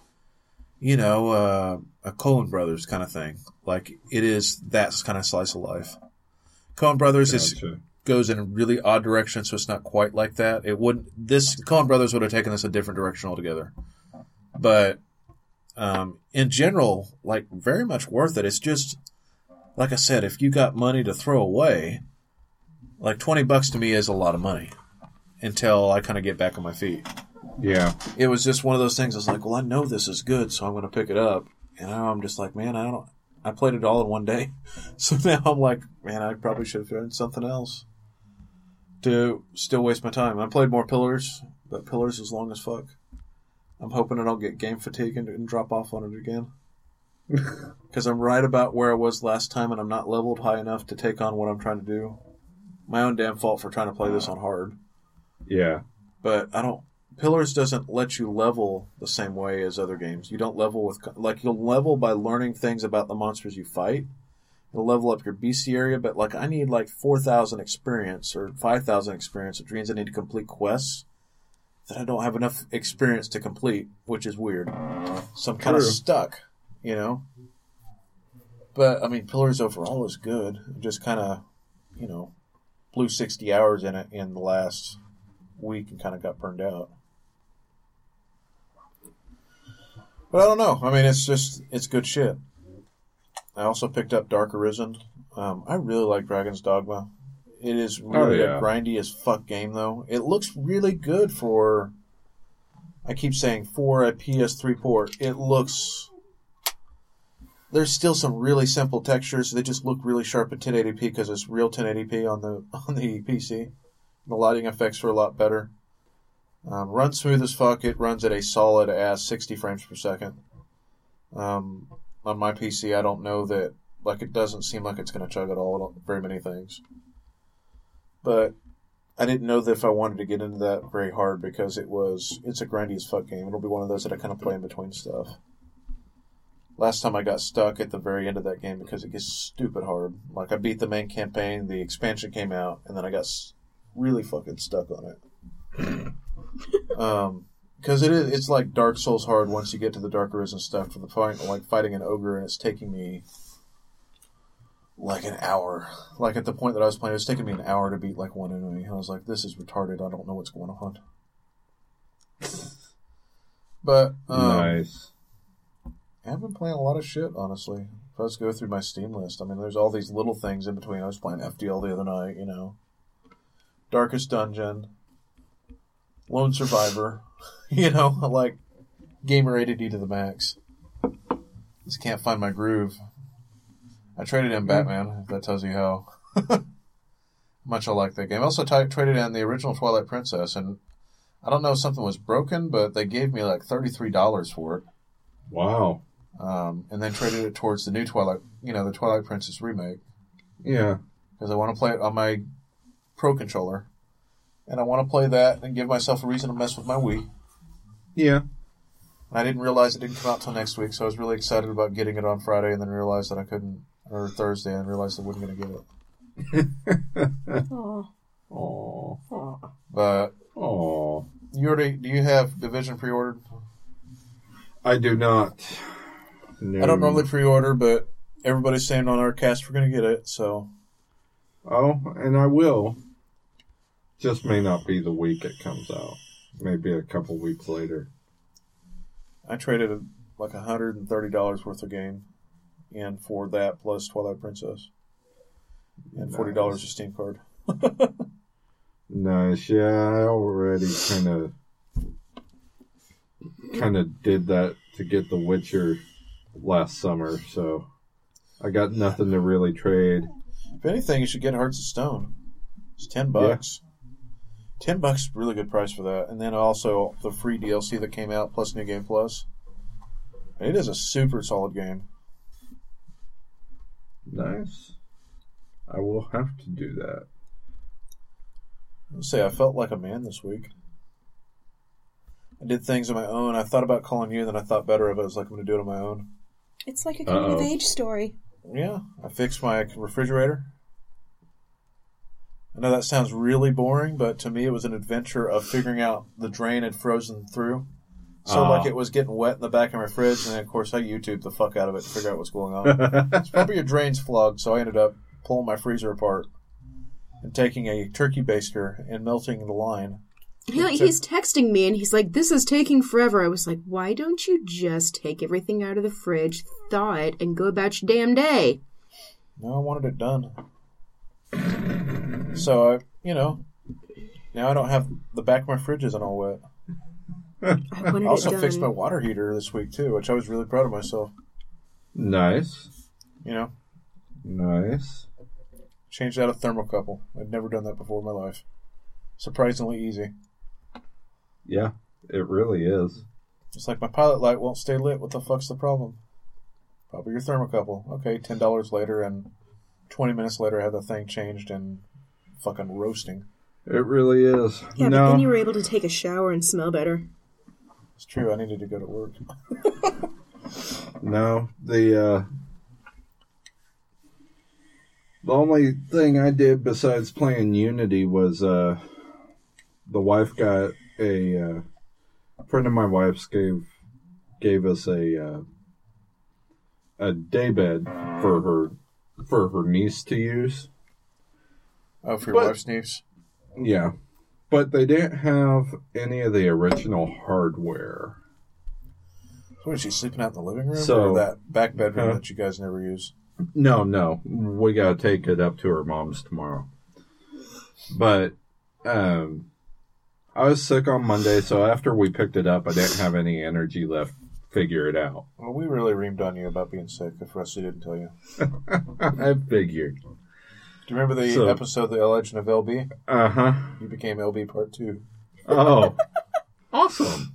A: you know, uh, a Coen Brothers kind of thing. Like, it is that kind of slice of life. Coen Brothers gotcha. is goes in a really odd direction, so it's not quite like that. It wouldn't, this, Coen Brothers would have taken this a different direction altogether. But, Um, in general, like, very much worth it. It's just, like I said, if you got money to throw away, like, twenty bucks to me is a lot of money until I kind of get back on my feet.
B: Yeah.
A: It was just one of those things. I was like, well, I know this is good, so I'm going to pick it up. And now I'm just like, man, I don't, I played it all in one day. So now I'm like, man, I probably should have done something else to still waste my time. I played more Pillars, but Pillars is long as fuck. I'm hoping I don't get game fatigue and, and drop off on it again. Because I'm right about where I was last time, and I'm not leveled high enough to take on what I'm trying to do. My own damn fault for trying to play this on hard.
B: Yeah.
A: But I don't... Pillars doesn't let you level the same way as other games. You don't level with... Like, you'll level by learning things about the monsters you fight. You'll level up your beastie area, but, like, I need, like, four thousand experience or five thousand experience, which means I need to complete quests that I don't have enough experience to complete, which is weird. So I'm kind of stuck, you know? But, I mean, Pillars overall is good. I just kind of, you know, blew sixty hours in it in the last week and kind of got burned out. But I don't know. I mean, it's just, it's good shit. I also picked up Dark Arisen. Um, I really like Dragon's Dogma. It is really
B: oh, yeah.
A: a grindy as fuck game, though. It looks really good for, I keep saying, for a P S three port. It looks, there's still some really simple textures. They just look really sharp at ten eighty p because it's real ten eighty p on the on the P C. The lighting effects are a lot better. Um, runs smooth as fuck. It runs at a solid ass sixty frames per second. Um, on my P C, I don't know that Like, it doesn't seem like it's going to chug at all, very many things. But I didn't know that if I wanted to get into that very hard because it was, it's a grindy as fuck game. It'll be one of those that I kind of play in between stuff. Last time I got stuck at the very end of that game because it gets stupid hard. Like, I beat the main campaign, the expansion came out, and then I got really fucking stuck on it. um, because it is, it's like Dark Souls hard once you get to the Dark Arisen stuff to the point of, like, fighting an ogre, and it's taking me like an hour. Like, at the point that I was playing, it was taking me an hour to beat, like, one enemy. I was like, this is retarded. I don't know what's going on. But, um...
B: Nice.
A: I've been playing a lot of shit, honestly. If I was to go through my Steam list, I mean, there's all these little things in between. I was playing F D L the other night, you know. Darkest Dungeon. Lone Survivor. You know, like, gamer A D D to the max. Just can't find my groove. I traded in Batman, if that tells you how much I like that game. I also t- traded in the original Twilight Princess, and I don't know if something was broken, but they gave me like thirty-three dollars for it.
B: Wow.
A: Um, and then traded it towards the new Twilight, you know, the Twilight Princess remake.
B: Yeah.
A: Because I want to play it on my Pro Controller. And I want to play that and give myself a reason to mess with my Wii.
B: Yeah.
A: And I didn't realize it didn't come out till next week, so I was really excited about getting it on Friday and then realized that I couldn't, or Thursday, and realized I wasn't going to get it.
C: Aww.
B: Aww.
C: Aww.
A: But,
B: Aww.
A: you already, do you have Division pre-ordered?
B: I do not. No.
A: I don't normally pre-order, but everybody's saying on our cast we're going to get it, so.
B: Oh, and I will. Just may not be the week it comes out. Maybe a couple weeks later.
A: I traded like one hundred thirty dollars worth of game in for that plus Twilight Princess. And forty dollars
B: Nice.
A: a Steam card.
B: Nice. Yeah, I already kind of kind of did that to get The Witcher last summer, so I got nothing to really trade.
A: If anything, you should get Hearts of Stone. It's ten bucks. Ten bucks is a really good price for that. And then also the free D L C that came out plus New Game Plus. And it is a super solid game.
B: Nice. I will have to do that.
A: Let's say I felt like a man this week. I did things on my own. I thought about calling you, then I thought better of it. I was like, I'm going to do it on my own.
C: It's like a coming of
B: Uh-oh.
C: age story.
A: Yeah, I fixed my refrigerator. I know that sounds really boring, but to me it was an adventure of figuring out the drain had frozen through. So,
B: Ah.
A: like, it was getting wet in the back of my fridge, and then, of course, I YouTubed the fuck out of it to figure out what's going on. It's probably your drain's flogged, so I ended up pulling my freezer apart and taking a turkey baster and melting the line.
C: He, he's texting me, and he's like, this is taking forever. I was like, why don't you just take everything out of the fridge, thaw it, and go about your damn day?
A: No, I wanted it done. So, I, you know, now I don't have the back of my fridge isn't all wet.
C: I wanted
A: I also
C: it done.
A: fixed my water heater this week, too, which I was really proud of myself.
B: Nice.
A: You know,
B: Nice.
A: changed out a thermocouple. I'd never done that before in my life. Surprisingly easy.
B: Yeah, it really is.
A: It's like my pilot light won't stay lit. What the fuck's the problem? Probably your thermocouple. Okay, ten dollars later, and twenty minutes later I had the thing changed and fucking roasting.
B: It really is.
C: Yeah,
B: no.
C: but then you were able to take a shower and smell better.
A: It's true, I needed to go to work.
B: No, the uh, the only thing I did besides playing Unity was uh, the wife got a uh, friend of my wife's gave gave us a uh, a daybed for her for her niece to use.
A: Oh, for your
B: But-
A: wife's niece?
B: Yeah, but they didn't have any of the original hardware.
A: So is she sleeping out in the living room?
B: So-
A: or that back bedroom
B: Huh?
A: that you guys never use?
B: No, no. We gotta take it up to her mom's tomorrow. But um I was sick on Monday, so after we picked it up I didn't have any energy left to figure it out.
A: Well, we really reamed on you about being sick if Rusty didn't tell you.
B: I figured.
A: Do you remember the
B: So-
A: episode The Legend of L B?
B: Uh-huh.
A: You became L B Part two.
B: Oh. Awesome.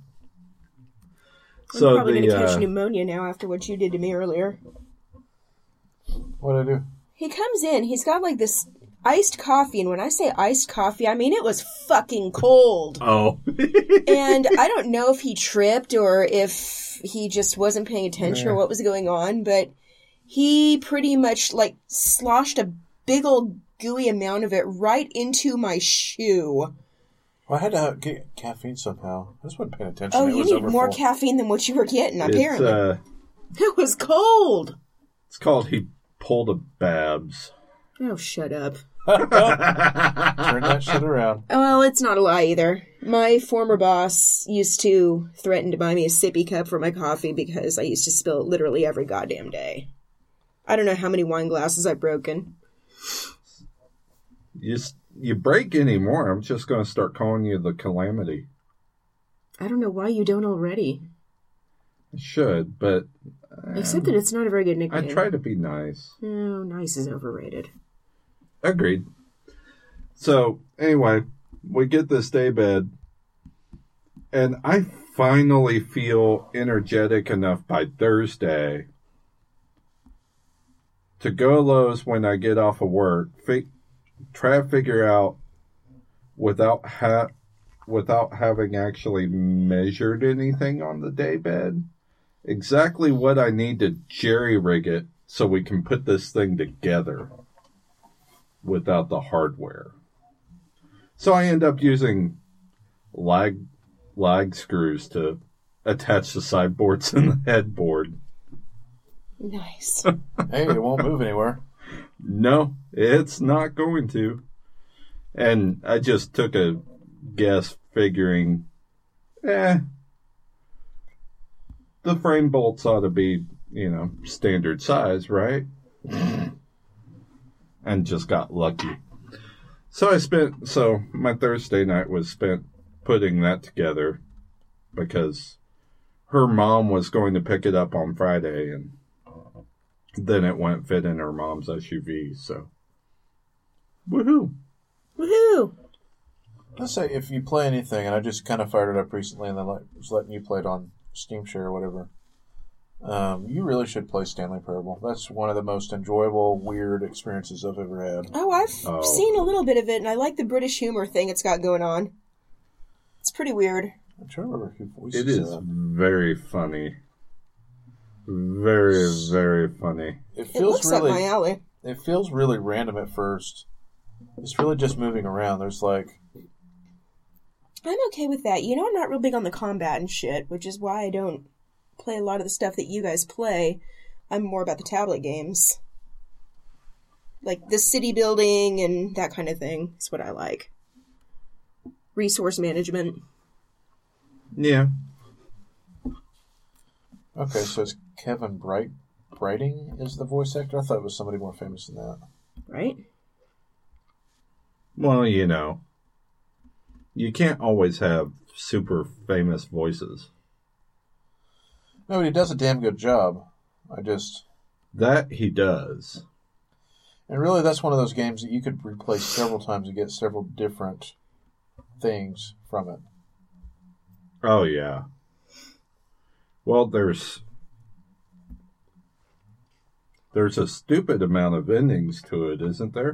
C: I'm
B: So
C: probably
B: the
C: going to catch
B: uh,
C: pneumonia now after what you did to me earlier.
A: What'd I do?
C: He comes in, he's got like this iced coffee, and when I say iced coffee, I mean it was fucking cold.
B: Oh.
C: And I don't know if he tripped or if he just wasn't paying attention
A: Yeah.
C: or what was going on, but he pretty much like sloshed a big old gooey amount of it right into my shoe.
A: Well, I had to have, get caffeine somehow. I just wasn't paying attention.
C: Oh,
A: it
C: you
A: was
C: need
A: over
C: more
A: full.
C: caffeine than what you were getting, apparently.
B: It's, uh,
C: It was cold.
B: it's called he pulled a Babs.
C: Oh, shut up.
A: Turn that shit around.
C: Well, it's not a lie either. My former boss used to threaten to buy me a sippy cup for my coffee because I used to spill it literally every goddamn day. I don't know how many wine glasses I've broken.
B: You, s- you break any more, I'm just going to start calling you the Calamity.
C: I don't know why you don't already.
B: I should, but
C: Except that it's not a very good
B: I
C: nickname.
B: try to be nice.
C: Oh, nice is overrated.
B: Agreed. So, anyway, we get this daybed, and I finally feel energetic enough by Thursday to go to Lowe's when I get off of work, fi- try to figure out without ha- without having actually measured anything on the daybed exactly what I need to jerry rig it so we can put this thing together without the hardware. So I end up using lag lag screws to attach the sideboards and the headboard.
C: Nice.
A: Hey, it won't move anywhere.
B: No, it's not going to. And I just took a guess figuring, eh, the frame bolts ought to be, you know, standard size, right? And just got lucky. So I spent, so my Thursday night was spent putting that together because her mom was going to pick it up on Friday and then it wouldn't fit in her mom's S U V, so. Woohoo!
C: Woohoo!
A: Let's say if you play anything, and I just kind of fired it up recently and then like, was letting you play it on Steam Share or whatever, um, you really should play Stanley Parable. That's one of the most enjoyable, weird experiences I've ever had.
C: Oh, I've
B: Oh.
C: seen a little bit of it, and I like the British humor thing it's got going on. It's pretty weird.
A: I'm trying to remember who voices
B: It is
A: that.
B: very funny. Very, very funny.
A: It
C: It
A: feels
C: looks
A: really.
C: up my alley.
A: It feels really random at first. It's really just moving around. There's like,
C: I'm okay with that. You know, I'm not real big on the combat and shit, which is why I don't play a lot of the stuff that you guys play. I'm more about the tablet games. Like the city building and that kind of thing is what I like. Resource management.
B: Yeah.
A: okay, so it's Kevin Bright. Brighting is the voice actor. I thought it was somebody more famous than that.
C: Right?
B: Well, you know, you can't always have super famous voices.
A: No, but he does a damn good job. I just,
B: That he does.
A: and really, that's one of those games that you could replay several times and get several different things from it.
B: Oh, yeah. Well, there's there's a stupid amount of endings to it, isn't there?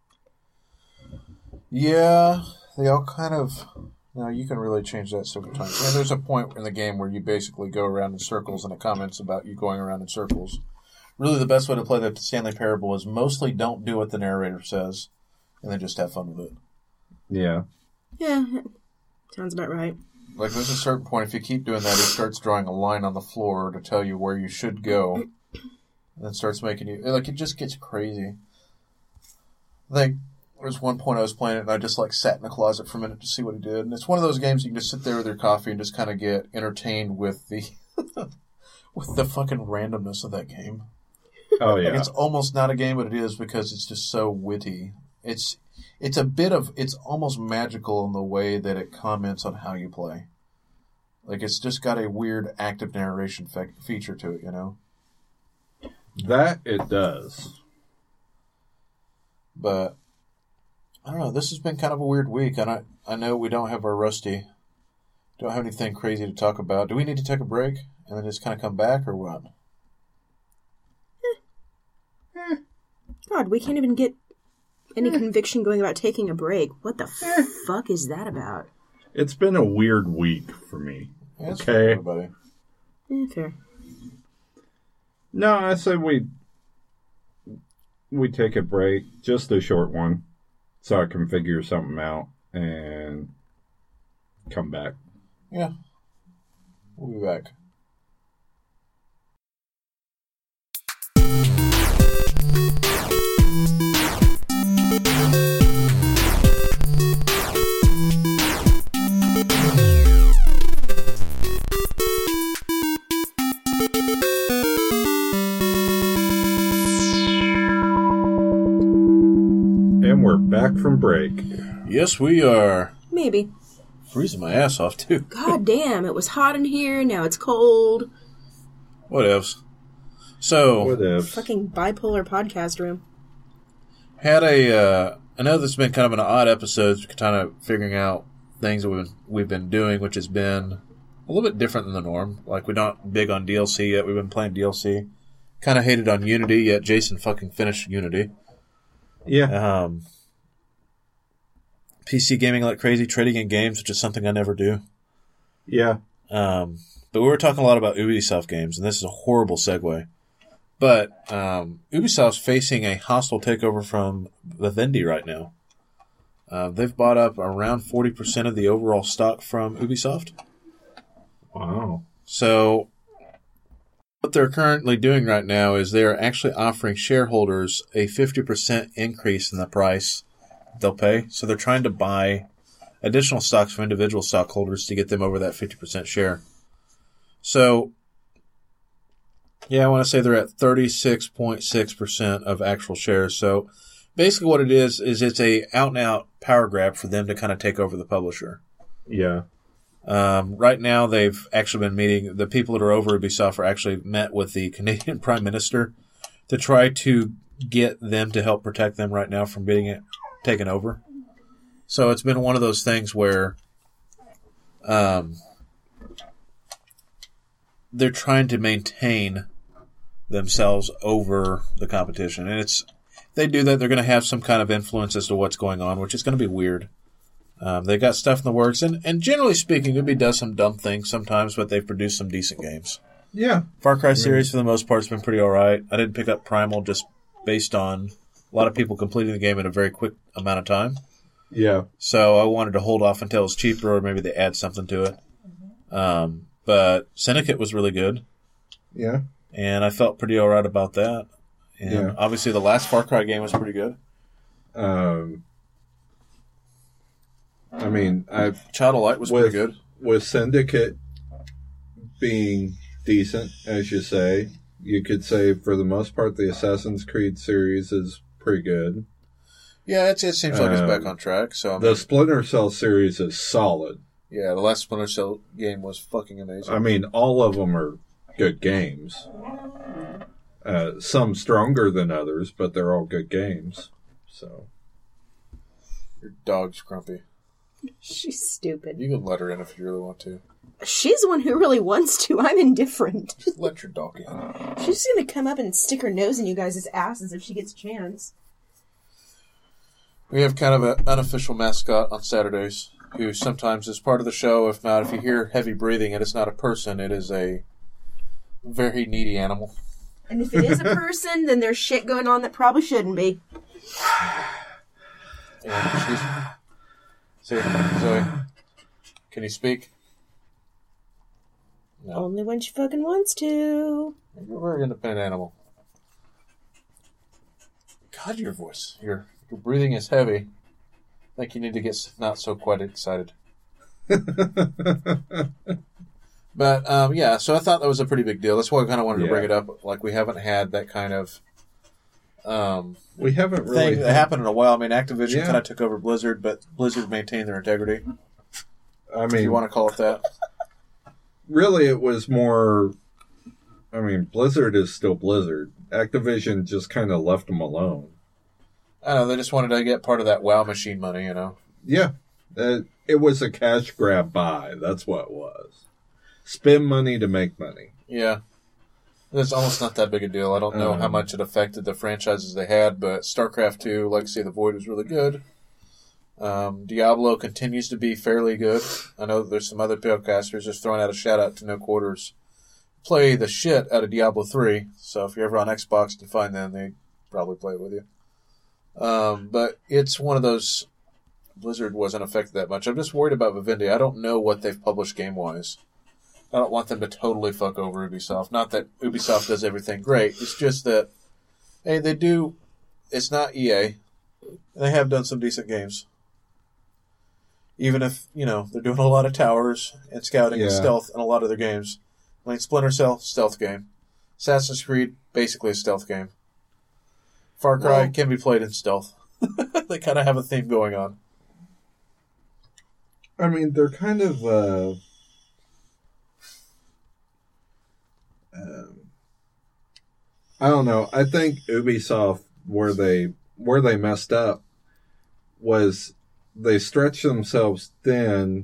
A: Yeah, they all kind of. You know, you can really change that several times. And there's a point in the game where you basically go around in circles, and it comments about you going around in circles. Really, the best way to play the Stanley Parable is mostly don't do what the narrator says, and then just have fun with it.
B: Yeah.
C: Yeah, sounds about right.
A: Like, there's a certain point, if you keep doing that, it starts drawing a line on the floor to tell you where you should go, and then starts making you, like, it just gets crazy. I think there was one point I was playing it, and I just, like, sat in the closet for a minute to see what he did, and it's one of those games you can just sit there with your coffee and just kind of get entertained with the, with the fucking randomness of that game.
B: Oh,
A: Like,
B: yeah.
A: it's almost not a game, but it is because it's just so witty. It's it's a bit of it's almost magical in the way that it comments on how you play. Like, it's just got a weird active narration fe- feature to it, you know.
B: That it does.
A: But I don't know. This has been kind of a weird week, and I I know we don't have our Rusty. Don't have anything crazy to talk about. Do we need to take a break and then just kind of come back, or what?
C: God, we can't even get any conviction going about taking a break. What the
B: Eh.
C: fuck is that about?
B: It's been a weird week for me.
A: That's
B: Okay.
A: for everybody.
C: Eh, fair.
B: No, I say we we take a break, just a short one, so I can figure something out and come back.
A: Yeah. We'll be back.
B: And we're back from break.
A: Yes, we are.
C: Maybe.
A: Freezing my ass off, too.
C: God damn, it was hot in here, now it's cold.
A: Whatevs. So,
B: What if?
C: Fucking bipolar podcast room.
A: had a, uh, I know this has been kind of an odd episode, kind of figuring out things that we've been, we've been doing, which has been a little bit different than the norm. Like, we're not big on D L C yet. We've been playing D L C. Kind of hated on Unity, yet Jason fucking finished Unity.
B: Yeah.
A: Um, P C gaming like crazy, trading in games, which is something I never do.
B: Yeah.
A: Um, but we were talking a lot about Ubisoft games, and this is a horrible segue. But um, Ubisoft's facing a hostile takeover from Vivendi right now. Uh, they've bought up around forty percent of the overall stock from Ubisoft.
B: Wow.
A: So what they're currently doing right now is they're actually offering shareholders a fifty percent increase in the price they'll pay. So they're trying to buy additional stocks from individual stockholders to get them over that fifty percent share. So, yeah, I want to say they're at thirty-six point six percent of actual shares. So basically what it is, is it's a out-and-out power grab for them to kind of take over the publisher.
B: Yeah.
A: Um, right now, they've actually been meeting, the people that are over Ubisoft are actually met with the Canadian Prime Minister to try to get them to help protect them right now from getting it taken over. So it's been one of those things where um, they're trying to maintain themselves over the competition. And it's, if they do that, they're going to have some kind of influence as to what's going on, which is going to be weird. Um, they got stuff in the works, and, and generally speaking, Ubi does some dumb things sometimes, but they've produced some decent games.
B: Yeah.
A: Far Cry series, for the most part, has been pretty alright. I didn't pick up Primal just based on a lot of people completing the game in a very quick amount of time.
B: Yeah.
A: So I wanted to hold off until it's cheaper, or maybe they add something to it. Um, but Syndicate was really good,
B: Yeah.
A: and I felt pretty alright about that. And
B: Yeah.
A: obviously the last Far Cry game was pretty good.
B: Um, I mean, I've
A: Child of Light was
B: with,
A: pretty good.
B: With Syndicate being decent, as you say, you could say for the most part the Assassin's Creed series is pretty good.
A: Yeah, it's, it seems like it's back
B: Um,
A: on track. So I
B: The
A: mean,
B: Splinter Cell series is solid.
A: yeah, the last Splinter Cell game was fucking amazing.
B: I mean, all of them are good games. Uh, some stronger than others, but they're all good games. So,
A: Your dog's grumpy.
C: She's stupid.
A: You can let her in if you really want to.
C: She's the one who really wants to. I'm indifferent.
A: Just let your dog in.
C: She's just gonna come up and stick her nose in you guys' asses if she gets a chance.
A: We have kind of an unofficial mascot on Saturdays who sometimes is part of the show. If not, if you hear heavy breathing, it is not a person. It is a very needy animal.
C: And if it is a person, then there's shit going on that probably shouldn't be.
A: And she's... See, Zoe, can you speak? No.
C: Only when she fucking wants to.
A: You're a very independent animal. God, your voice. Your, your breathing is heavy. I think you need to get not so quite excited. But, um, yeah, so I thought that was a pretty big deal. That's why I kind of wanted
B: Yeah.
A: to bring it up. Like, we haven't had that kind of um,
B: we haven't really
A: thing that happened in a while. I mean, Activision
B: Yeah.
A: kind of took over Blizzard, but Blizzard maintained their integrity,
B: I
A: if
B: mean,
A: you want to call it that.
B: really, it was more. I mean, Blizzard is still Blizzard. Activision just kind of left them alone.
A: I don't know, they just wanted to get part of that WoW machine money, you know?
B: Yeah, uh, it was a cash grab buy. That's what it was. Spend money to make money.
A: Yeah. It's almost not that big a deal. I don't know um, how much it affected the franchises they had, but StarCraft two, Legacy of the Void was really good. Um, Diablo continues to be fairly good. I know that there's some other podcasters just throwing out a shout out to No Quarters. Play the shit out of Diablo three, so if you're ever on Xbox to find them, they probably play it with you. Um, but it's one of those. Blizzard wasn't affected that much. I'm just worried about Vivendi. I don't know what they've published game-wise. I don't want them to totally fuck over Ubisoft. Not that Ubisoft does everything great. It's just that, hey, they do. It's not E A. They have done some decent games. Even if, you know, they're doing a lot of towers and scouting yeah. and stealth in a lot of their games. I mean, Splinter Cell, stealth game. Assassin's Creed, basically a stealth game. Far Cry well, can be played in stealth. They kind of have a theme going on.
B: I mean, they're kind of, uh, um, I don't know. I think Ubisoft, where they where they messed up, was they stretched themselves thin,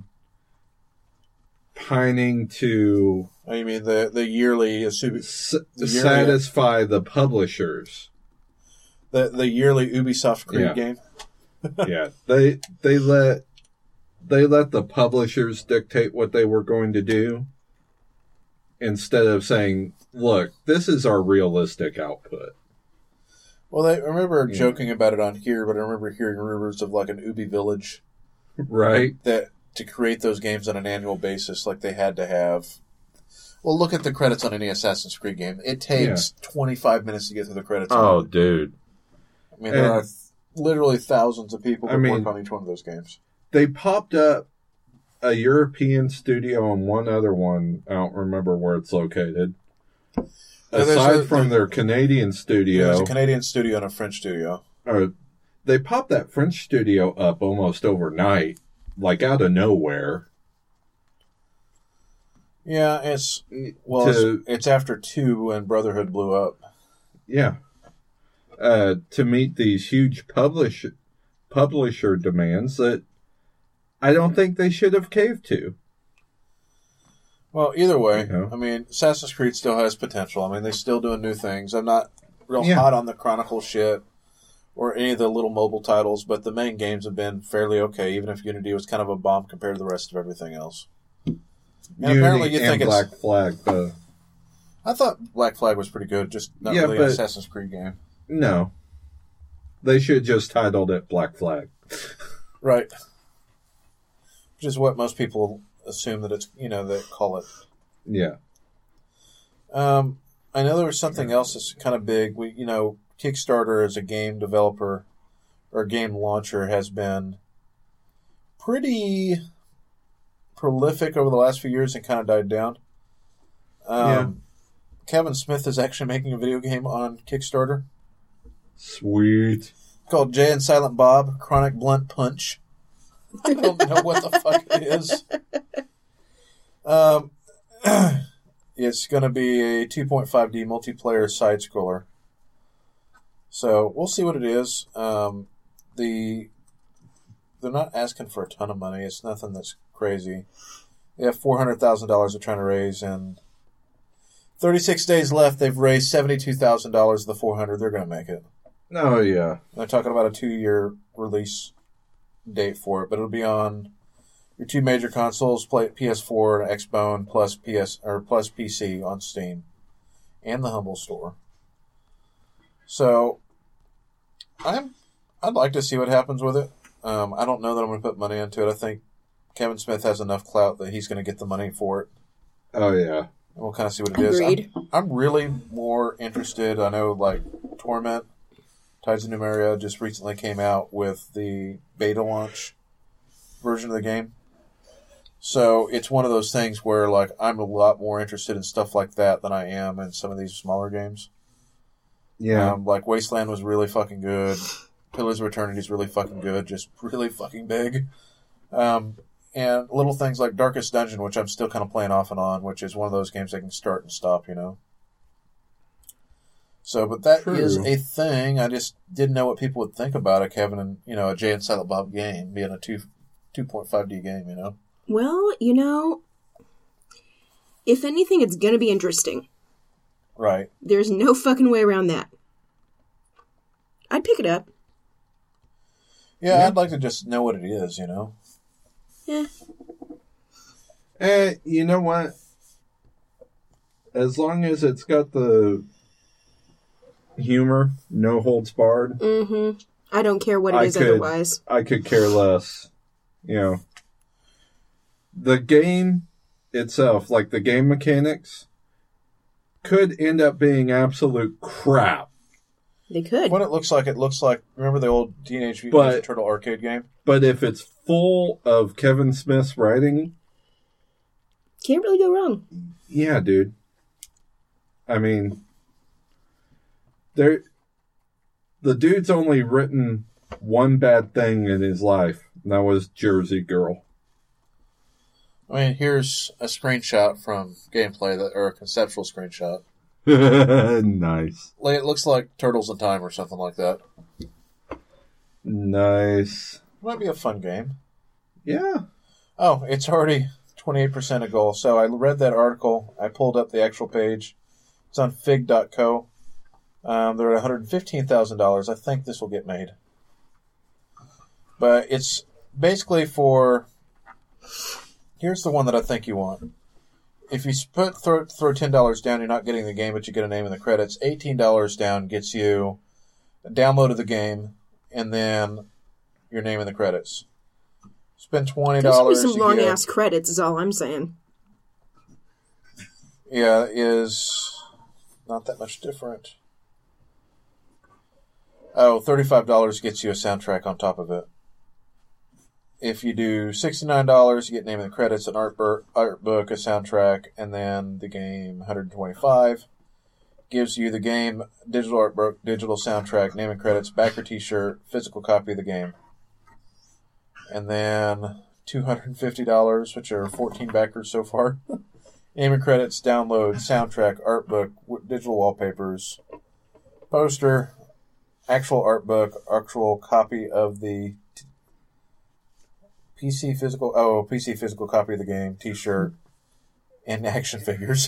B: pining to.
A: Oh, you mean the the yearly, s-
B: the yearly satisfy the publishers.
A: The the yearly Ubisoft Creed
B: yeah.
A: game.
B: yeah, they they let. They let the publishers dictate what they were going to do instead of saying, look, this is our realistic output.
A: Well, I remember yeah. joking about it on here, but I remember hearing rumors of like an Ubi Village.
B: Right.
A: That to create those games on an annual basis, like they had to have. Well, look at the credits on any Assassin's Creed game. It takes yeah. twenty-five minutes to get through the credits.
B: Oh, on dude.
A: I mean, there and, are th- literally thousands of people who I mean, work on each one of those games.
B: They popped up a European studio and one other one. I don't remember where it's located. Aside a, from their Canadian studio.
A: There's a Canadian studio and a French studio.
B: Uh, they popped that French studio up almost overnight, like out of nowhere.
A: Yeah, it's well, to, it's, it's after two and Brotherhood blew up.
B: Yeah. Uh, to meet these huge publish, publisher demands that I don't think they should have caved to.
A: Well, either way, you know? I mean, Assassin's Creed still has potential. I mean, they're still doing new things. I'm not real yeah. hot on the Chronicle shit or any of the little mobile titles, but the main games have been fairly okay, even if Unity was kind of a bomb compared to the rest of everything else. And
B: Unity apparently you and think Black it's... Flag, though.
A: I thought Black Flag was pretty good, just not yeah, really an Assassin's Creed game.
B: No. They should have just titled it Black Flag.
A: Right. Which is what most people assume that it's, you know, they call it.
B: Yeah.
A: Um, I know there was something else that's kind of big. We, you know, Kickstarter as a game developer or game launcher has been pretty prolific over the last few years and kind of died down. Um, yeah. Kevin Smith is actually making a video game on Kickstarter.
B: Sweet.
A: Called Jay and Silent Bob Chronic Blunt Punch. I don't know what the fuck it is. Um, it's going to be a two point five D multiplayer side-scroller. So we'll see what it is. Um, the They're not asking for a ton of money. It's nothing that's crazy. They have four hundred thousand dollars they're trying to raise, and thirty-six days left. They've raised seventy-two thousand dollars of the four hundred thousand. They're going to make it.
B: Oh, yeah.
A: They're talking about a two-year release date for it, but it'll be on your two major consoles, play P S four and Xbone, plus P S or plus P C on Steam and the Humble Store. So, I'm I'd like to see what happens with it. Um, I don't know that I'm going to put money into it. I think Kevin Smith has enough clout that he's going to get the money for it.
B: Oh yeah,
A: and we'll kind of see what it
C: Agreed.
A: is. I'm, I'm really more interested. I know, like Torment. Tides of Numeria just recently came out with the beta launch version of the game. So it's one of those things where like I'm a lot more interested in stuff like that than I am in some of these smaller games.
B: Yeah.
A: Um, like Wasteland was really fucking good. Pillars of Eternity is really fucking good, just really fucking big. Um, and little things like Darkest Dungeon, which I'm still kind of playing off and on, which is one of those games I can start and stop, you know. So, but that True. is a thing. I just didn't know what people would think about it, Kevin, and, you know, a Jay and Silent Bob game being a two, two point five D game, you know?
C: Well, you know, if anything, it's going to be interesting.
A: Right.
C: There's no fucking way around that. I'd pick it up.
A: Yeah,
B: Yeah.
A: I'd like to just know what it is, you know?
C: Yeah.
B: Eh, you know what? As long as it's got the humor, no holds barred,
C: Mm-hmm. I don't care what it
B: I
C: is
B: could-
C: otherwise.
B: I could care less. You know, the game itself, like the game mechanics, could end up being absolute crap.
C: They could.
A: What it looks like, it looks like, remember the old Teenage Mutant
B: But-
A: Ninja Turtle arcade game?
B: But if it's full of Kevin Smith's writing,
C: Can't really go wrong.
B: yeah, dude. I mean, there, the dude's only written one bad thing in his life, and that was Jersey Girl.
A: I mean, here's a screenshot from gameplay, that, or a conceptual screenshot.
B: Nice.
A: Like, it looks like Turtles in Time or something like that.
B: Nice.
A: Might be a fun game.
B: Yeah.
A: Oh, it's already twenty-eight percent a goal. So I read that article. I pulled up the actual page. It's on fig dot co. Um, they're at one hundred fifteen thousand dollars. I think this will get made. But it's basically for... Here's the one that I think you want. If you put throw, throw ten dollars down, you're not getting the game, but you get a name in the credits. eighteen dollars down gets you a download of the game, and then your name in the credits. Spend twenty dollars.
C: There's some long ass credits, is all I'm saying.
A: Yeah, is not that much different. Oh, thirty-five dollars gets you a soundtrack on top of it. If you do sixty-nine dollars, you get name in the credits, an art, bur- art book, a soundtrack, and then the game one hundred twenty-five dollars gives you the game, digital art book, digital soundtrack, name and credits, backer t-shirt, physical copy of the game. And then two hundred fifty dollars, which are fourteen backers so far. Name and credits, download, soundtrack, art book, w- digital wallpapers, poster, actual art book, actual copy of the t- P C physical, oh, P C physical copy of the game, t-shirt, and action figures.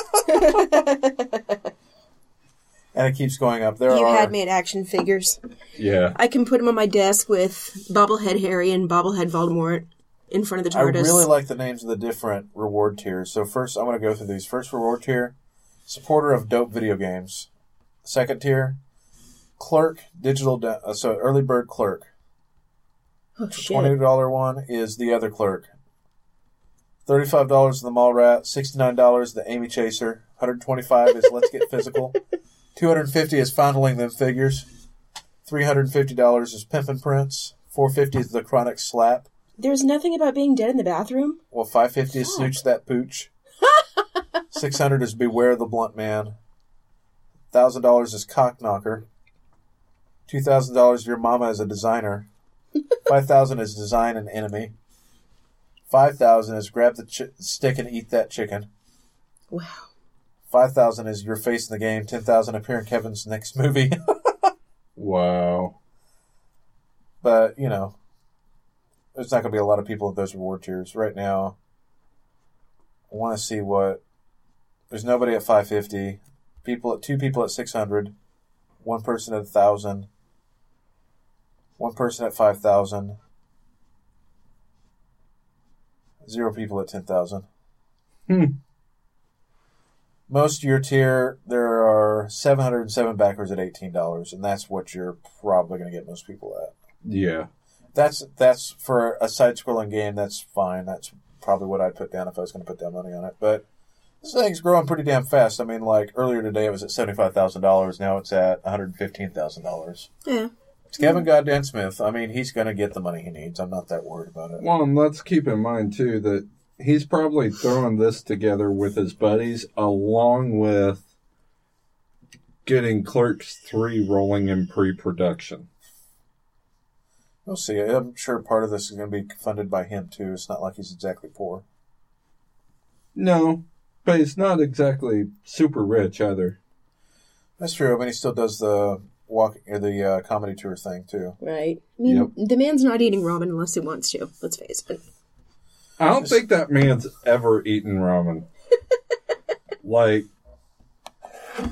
A: And it keeps going up. There
C: You
A: are
C: had made action figures.
B: Yeah.
C: I can put them on my desk with Bobblehead Harry and Bobblehead Voldemort in front of the
A: I
C: TARDIS.
A: really like the names of the different reward tiers. So first, I'm going to go through these. First reward tier, supporter of dope video games. Second tier, clerk, digital, da- uh, so early bird clerk.
C: Oh,
A: The
C: shit.
A: twenty dollars one is the other clerk. thirty-five dollars the Mall Rat, sixty-nine dollars the Amy Chaser, one hundred twenty-five dollars is Let's Get Physical, two hundred fifty dollars is Fondling Them Figures, three hundred fifty dollars is Pimpin' Prince, four hundred fifty dollars is The Chronic Slap,
C: There's nothing about being dead in the bathroom?
A: well, five hundred fifty dollars is Snooch That Pooch, six hundred dollars is Beware the Blunt Man, one thousand dollars is Cock Knocker, two thousand dollars Your Mama is a Designer, five thousand dollars is Design an Enemy, five thousand dollars is Grab the chi- Stick and Eat That Chicken,
C: Wow.
A: five thousand dollars is Your Face in the Game, ten thousand dollars appear in Kevin's next movie.
B: Wow.
A: But, you know, there's not going to be a lot of people at those reward tiers. Right now, I want to see what... There's nobody at five hundred fifty, people at two people at six hundred, one person at one thousand, one person at five thousand, zero people at ten thousand.
B: Hmm.
A: Most of your tier, there are seven hundred seven backers at eighteen dollars, and that's what you're probably going to get most people at.
B: Yeah.
A: That's that's for a side-scrolling game. That's fine. That's probably what I'd put down if I was going to put down money on it. But this thing's growing pretty damn fast. I mean, like earlier today, it was at seventy-five thousand dollars. Now it's at one hundred fifteen thousand dollars.
C: Yeah.
A: It's Kevin Goddamn Smith. I mean, he's going to get the money he needs. I'm not that worried about it.
B: Well, and let's keep in mind, too, that he's probably throwing this together with his buddies along with getting Clerks three rolling in pre-production.
A: We'll see. I'm sure part of this is going to be funded by him too. It's not like he's exactly poor.
B: No, but he's not exactly super rich either.
A: That's true. I mean, he still does the walk or the uh, comedy tour thing too.
C: Right. I mean,
B: Yep.
C: the man's not eating ramen unless he wants to. Let's face it.
B: I don't think that man's ever eaten ramen. Like,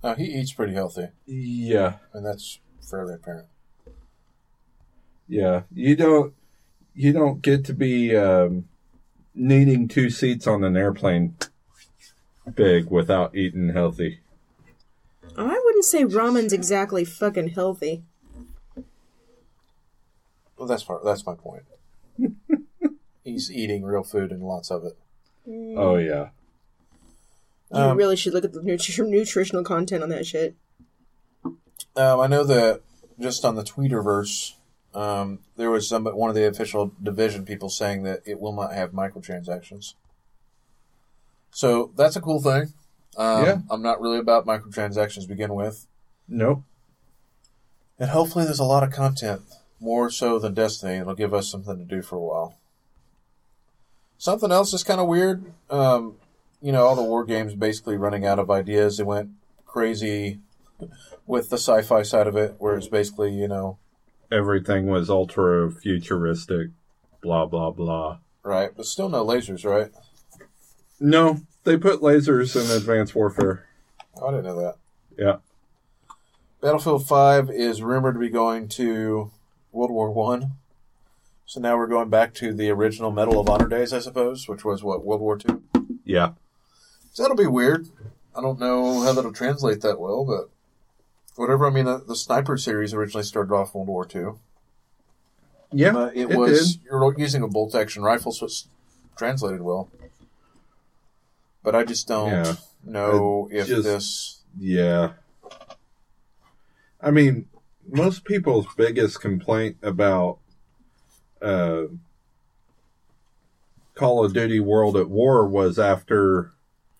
A: No, he eats pretty healthy,
B: Yeah,
A: and that's fairly apparent.
B: yeah. You don't you don't get to be um, needing two seats on an airplane big without eating healthy.
C: I wouldn't say ramen's exactly fucking healthy.
A: Well, that's part. That's my point. He's eating real food and lots of it.
B: Oh yeah.
C: You
A: Um,
C: really should look at the nutri- nutritional content on that shit.
A: Um, I know that just on the Tweeterverse, um, there was some one of the official Division people saying that it will not have microtransactions. So that's a cool thing. Um,
B: Yeah.
A: I'm not really about microtransactions to begin with.
B: Nope.
A: And hopefully there's a lot of content, more so than Destiny. It'll give us something to do for a while. Something else that's kind of weird. Um, you know, all the war games basically running out of ideas. They went crazy with the sci-fi side of it, where it's basically, you know...
B: Everything was ultra futuristic, blah, blah, blah.
A: Right, but still no lasers, right?
B: No, they put lasers in Advanced Warfare.
A: Oh, I didn't know that.
B: Yeah.
A: Battlefield five is rumored to be going to World War One. So now we're going back to the original Medal of Honor days, I suppose, which was, what, World War Two?
B: Yeah.
A: So that'll be weird. I don't know how that'll translate that well, but whatever. I mean, the, the Sniper series originally started off World War Two.
B: Yeah,
A: Uh, it,
B: it
A: was,
B: did.
A: you're using a bolt-action rifle, so it's translated well. But I just don't
B: Yeah.
A: know
B: I
A: if
B: just-
A: this...
B: Yeah. I mean, most people's biggest complaint about uh, Call of Duty World at War was after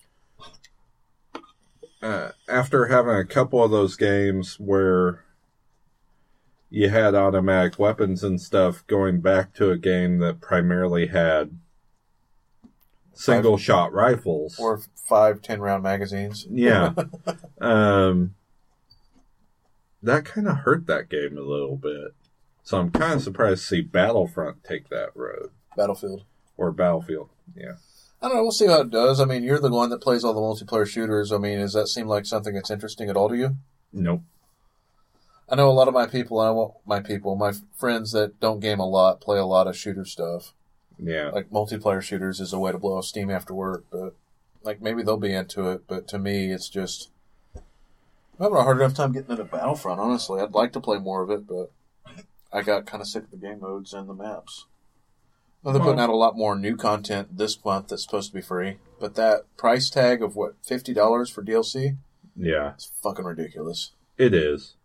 B: uh, after having a couple of those games where you had automatic weapons and stuff, going back to a game that primarily had single shot rifles.
A: Or five, ten-round magazines.
B: Yeah. um, that kind of hurt that game a little bit. So I'm kind of surprised to see Battlefront take that road.
A: Battlefield.
B: Or Battlefield, yeah.
A: I don't know. We'll see how it does. I mean, you're the one that plays all the multiplayer shooters. I mean, does that seem like something that's interesting at all to you?
B: Nope.
A: I know a lot of my people, I want my people, my friends that don't game a lot, play a lot of shooter stuff.
B: Yeah.
A: Like, multiplayer shooters is a way to blow off steam after work, but, like, maybe they'll be into it, but to me, it's just... I'm having a hard enough time getting into Battlefront, honestly. I'd like to play more of it, but I got kind of sick of the game modes and the maps. Well, they're putting out a lot more new content this month that's supposed to be free, but that price tag of, what, fifty dollars for D L C?
B: Yeah.
A: It's fucking ridiculous.
B: It is.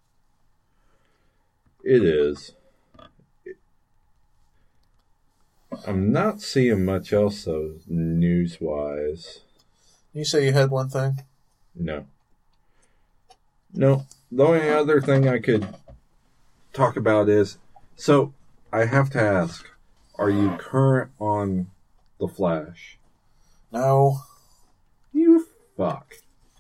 B: It is. I'm not seeing much else, though, news-wise.
A: You say you had one thing?
B: No. No. The only other thing I could talk about is... So, I have to ask, are you current on The Flash?
A: No.
B: You fuck.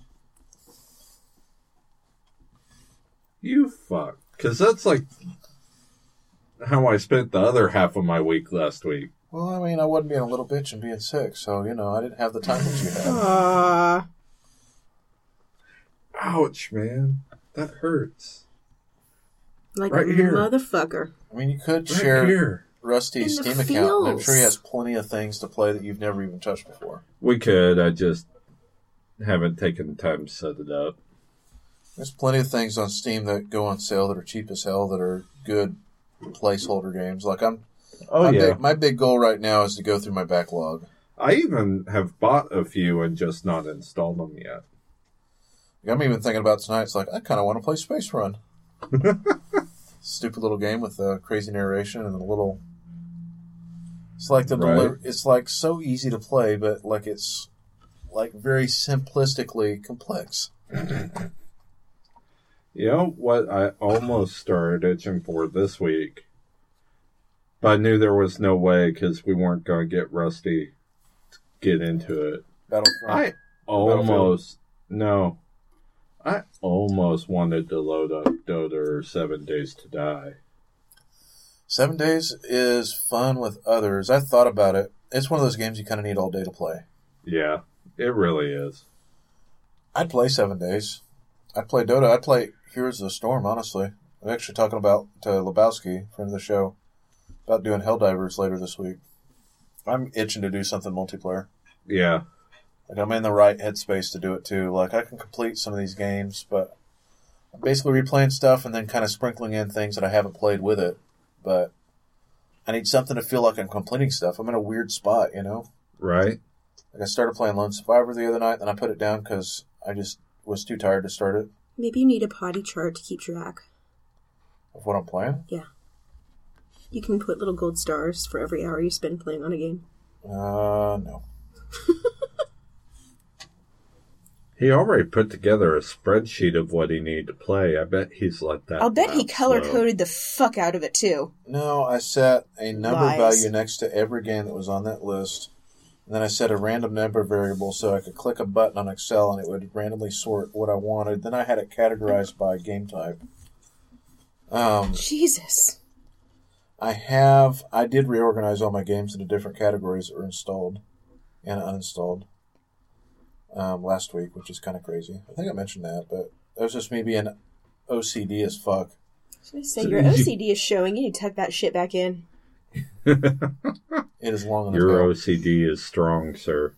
B: You fuck. Because that's like how I spent the other half of my week last week.
A: Well, I mean, I wasn't being a little bitch and being sick, so, you know, I didn't have the time that you had.
C: Aww.
B: Ouch, man. That hurts.
C: Like
B: Right
C: a
B: here.
C: motherfucker.
A: I mean, you could
B: Right
A: share
B: here.
A: Rusty's
C: In the
A: Steam account, and I'm
C: fields.
A: sure he has plenty of things to play that you've never even touched before.
B: We could. I just haven't taken the time to set it up.
A: There's plenty of things on Steam that go on sale that are cheap as hell, that are good placeholder games. Like, I'm...
B: Oh,
A: my
B: yeah.
A: Big, my big goal right now is to go through my backlog.
B: I even have bought a few and just not installed them yet.
A: I'm even thinking about tonight. It's like, I kind of want to play Space Run. Stupid little game with a crazy narration and a little... It's like the
B: Right.
A: deli- It's like so easy to play, but like it's like very simplistically complex.
B: You know what I almost started itching for this week? But I knew there was no way because we weren't going to get Rusty to get into it.
A: Battlefront.
B: I almost... No. I almost wanted to load up Dota or Seven Days to Die.
A: Seven Days is fun with others. I thought about it. It's one of those games you kind of need all day to play.
B: Yeah, it really is.
A: I'd play Seven Days. I play Dota. I play Heroes of the Storm, honestly. I'm actually talking about to Lebowski, friend of the show, about doing Helldivers later this week. I'm itching to do something multiplayer.
B: Yeah.
A: Like, I'm in the right headspace to do it, too. Like, I can complete some of these games, but I'm basically replaying stuff and then kind of sprinkling in things that I haven't played with it. But I need something to feel like I'm completing stuff. I'm in a weird spot, you know?
B: Right.
A: Like, I started playing Lone Survivor the other night, then I put it down because I just was too tired to start it.
C: Maybe you need a potty chart to keep track.
A: Of what I'm playing?
C: Yeah. You can put little gold stars for every hour you spend playing on a game.
A: Uh, no.
B: He already put together a spreadsheet of what he needed to play. I bet he's let that.
C: I'll bet he
B: lapse,
C: color
B: though.
C: coded the fuck out of it too.
A: No, I set a number
C: Lies.
A: value next to every game that was on that list. And then I set a random number variable so I could click a button on Excel and it would randomly sort what I wanted. Then I had it categorized by game type. Um,
C: Jesus.
A: I have, I did reorganize all my games into different categories that were installed and uninstalled um, last week, which is kind of crazy. I think I mentioned that, but that was just me being O C D as fuck.
C: I was going to say, your O C D is showing. You need to tuck that shit back in.
A: It is long enough.
B: Your
A: ago.
B: O C D is strong, sir.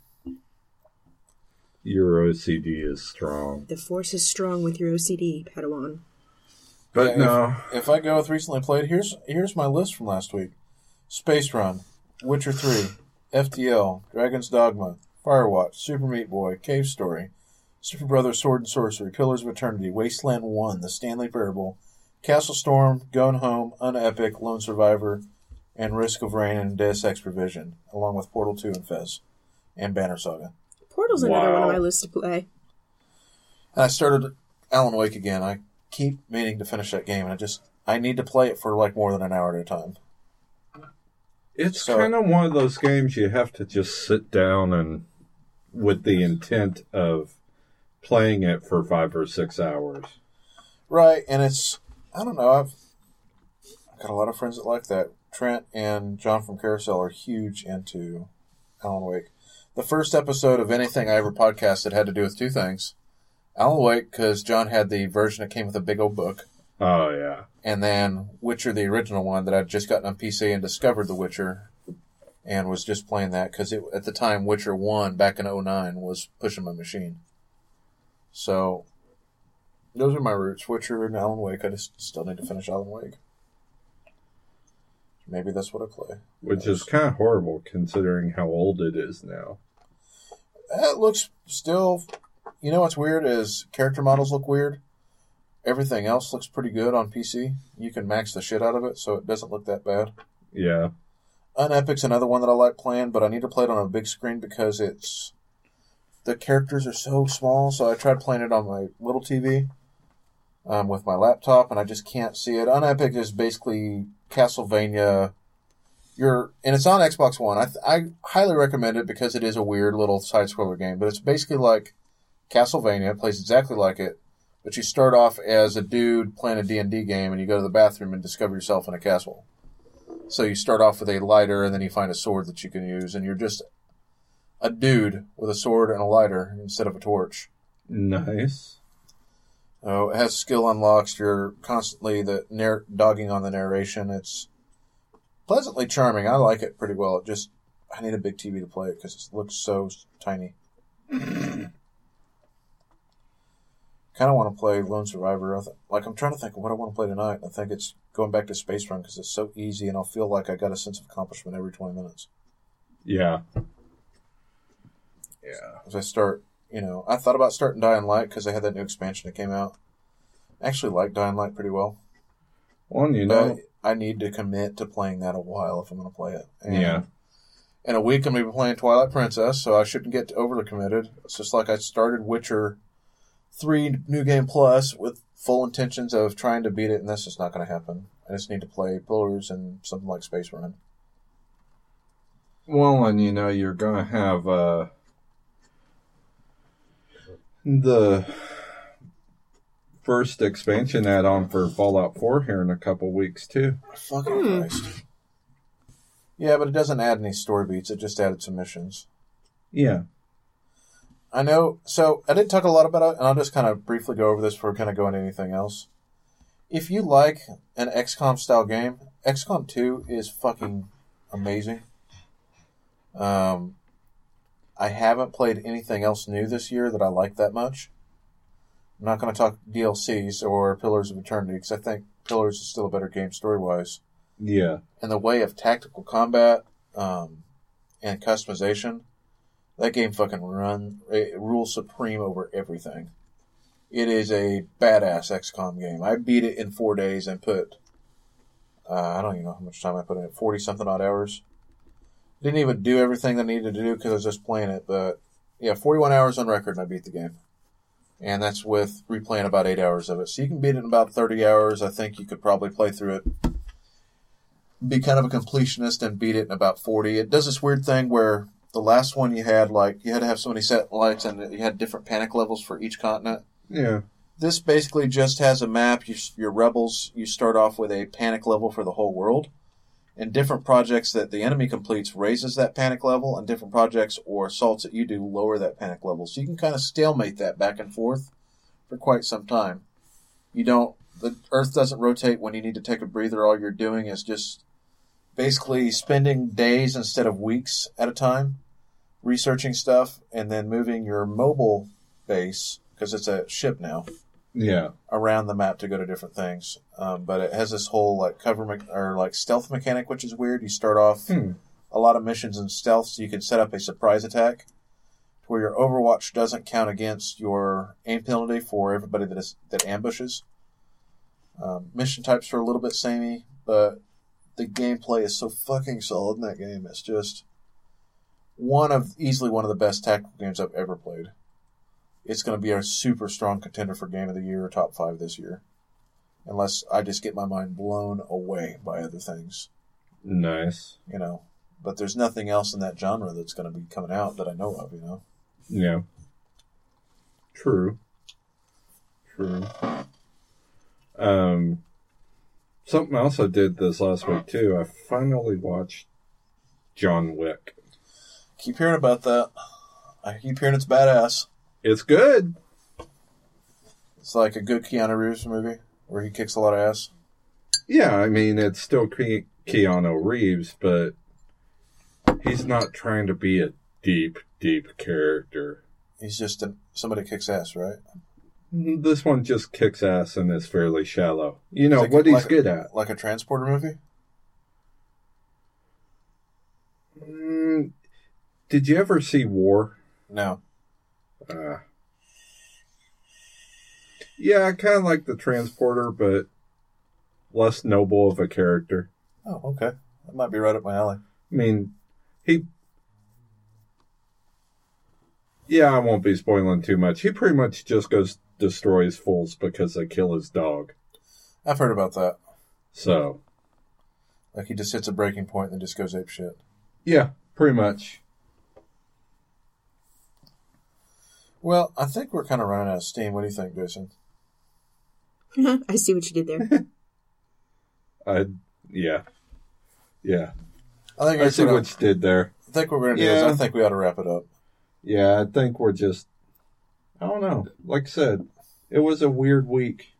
B: Your O C D is strong.
C: The force is strong with your O C D, Padawan.
B: But
A: Yeah,
B: no.
A: If, if I go with recently played, here's here's my list from last week. Space Run, Witcher three, F T L, Dragon's Dogma, Firewatch, Super Meat Boy, Cave Story, Super Brothers Sword and Sorcery, Pillars of Eternity, Wasteland one, The Stanley Parable, Castle Storm, Going Home, Unepic, Lone Survivor, and Risk of Rain and Deus Ex Provision, along with Portal two and Fez, and Banner Saga.
C: Portal's another
B: Wow.
C: one on my list to play.
A: And I started Alan Wake again. I keep meaning to finish that game, and I just I need to play it for like more than an hour at a time.
B: It's
A: So-
B: kind of one of those games you have to just sit down and with the intent of playing it for five or six hours.
A: Right, and it's I don't know. I've, I've got a lot of friends that like that. Trent and John from Carousel are huge into Alan Wake. The first episode of anything I ever podcasted had to do with two things. Alan Wake, because John had the version that came with a big old book.
B: Oh, yeah.
A: And then Witcher, the original one that I'd just gotten on P C and discovered The Witcher and was just playing that because at the time Witcher one back in oh nine was pushing my machine. So those are my roots, Witcher and Alan Wake. I just still need to finish Alan Wake. Maybe that's what I play. Who
B: Which
A: knows?
B: is kind of horrible considering how old it is now.
A: It looks still... You know what's weird is character models look weird. Everything else looks pretty good on P C. You can max the shit out of it, so it doesn't look that bad.
B: Yeah.
A: Unepic's another one that I like playing, but I need to play it on a big screen because it's... The characters are so small, so I tried playing it on my little T V um, with my laptop, and I just can't see it. Unepic is basically Castlevania... You're, and it's on Xbox One. I, th- I highly recommend it because it is a weird little side-scroller game, but it's basically like Castlevania, plays exactly like it, but you start off as a dude playing a D and D game, and you go to the bathroom and discover yourself in a castle. So you start off with a lighter, and then you find a sword that you can use, and you're just a dude with a sword and a lighter instead of a torch.
B: Nice.
A: Oh, it has skill unlocks. You're constantly the narr- dogging on the narration. It's pleasantly charming. I like it pretty well. It just I need a big T V to play it because it looks so tiny. Kind of want to play Lone Survivor. I th- like I'm trying to think of what I want to play tonight. I think it's going back to Space Run because it's so easy, and I'll feel like I got a sense of accomplishment every twenty minutes.
B: Yeah. Yeah.
A: As I start, you know, I thought about starting Dying Light because they had that new expansion that came out. I actually like Dying Light pretty well.
B: Well, you
A: But
B: know.
A: I need to commit to playing that a while if I'm going to play it. And
B: Yeah.
A: in a week, I'm going to be playing Twilight Princess, so I shouldn't get overly committed. It's just like I started Witcher three New Game Plus with full intentions of trying to beat it, and that's just not going to happen. I just need to play Pillars and something like Space Run.
B: Well, and you know, you're going to have uh, the first expansion add-on for Fallout four here in a couple weeks, too.
A: Fucking
C: Hmm.
A: Christ. Yeah, but it doesn't add any story beats. It just added some missions.
B: Yeah.
A: I know. So I didn't talk a lot about it, and I'll just kind of briefly go over this before kind of going into anything else. If you like an X COM style game, X COM two is fucking amazing. Um, I haven't played anything else new this year that I like that much. I'm not going to talk D L Cs or Pillars of Eternity because I think Pillars is still a better game story-wise.
B: Yeah.
A: In the way of tactical combat um, and customization, that game fucking run it rules supreme over everything. It is a badass X COM game. I beat it in four days and put, uh, I don't even know how much time I put in it, forty-something odd hours. Didn't even do everything I needed to do because I was just playing it, but yeah, forty-one hours on record and I beat the game. And that's with replaying about eight hours of it. So you can beat it in about thirty hours. I think you could probably play through it, be kind of a completionist and beat it in about forty. It does this weird thing where the last one you had, like, you had to have so many satellites and you had different panic levels for each continent.
B: Yeah.
A: This basically just has a map. You, your rebels, you start off with a panic level for the whole world. And different projects that the enemy completes raises that panic level, and different projects or assaults that you do lower that panic level. So you can kind of stalemate that back and forth for quite some time. You don't, the Earth doesn't rotate when you need to take a breather. All you're doing is just basically spending days instead of weeks at a time researching stuff, and then moving your mobile base, because it's a ship now,
B: Yeah.
A: around the map to go to different things. Um, but it has this whole like cover me- or like stealth mechanic, which is weird. You start off
B: Hmm.
A: a lot of missions in stealth, so you can set up a surprise attack to where your Overwatch doesn't count against your aim penalty for everybody that is that ambushes. Um, mission types are a little bit samey, but the gameplay is so fucking solid in that game. It's just one of easily one of the best tactical games I've ever played. It's going to be a super strong contender for Game of the Year or top five this year. Unless I just get my mind blown away by other things.
B: Nice.
A: You know. But there's nothing else in that genre that's going to be coming out that I know of, you know.
B: Yeah. True. True. Um, something else I did this last week, too. I finally watched John Wick.
A: Keep hearing about that. I keep hearing it's badass.
B: It's good.
A: It's like a good Keanu Reeves movie where he kicks a lot of ass.
B: Yeah, I mean, it's still Ke- Keanu Reeves, but he's not trying to be a deep, deep character.
A: He's just a, somebody kicks ass, right?
B: This one just kicks ass and is fairly shallow. You know,
A: Like-
B: what he's
A: like-
B: good at.
A: Like a Transporter movie?
B: Mm, did you ever see War?
A: No.
B: Uh, yeah, I kind of like the Transporter, but less noble of a character.
A: Oh, okay. That might be right up my alley.
B: I mean, he... Yeah, I won't be spoiling too much. He pretty much just goes destroys fools because they kill his dog.
A: I've heard about that.
B: So,
A: Like he just hits a breaking point and then just goes ape shit.
B: yeah, pretty much.
A: Well, I think we're kind of running out of steam. What do you think, Jason?
C: I see what you did there.
B: I, yeah. Yeah.
A: I think
B: I
A: that's
B: see
A: what,
B: what you did there.
A: I think what we're going to do is
B: Yeah.
A: I think we ought to wrap it up.
B: Yeah, I think we're just... I don't know. Like I said, it was a weird week.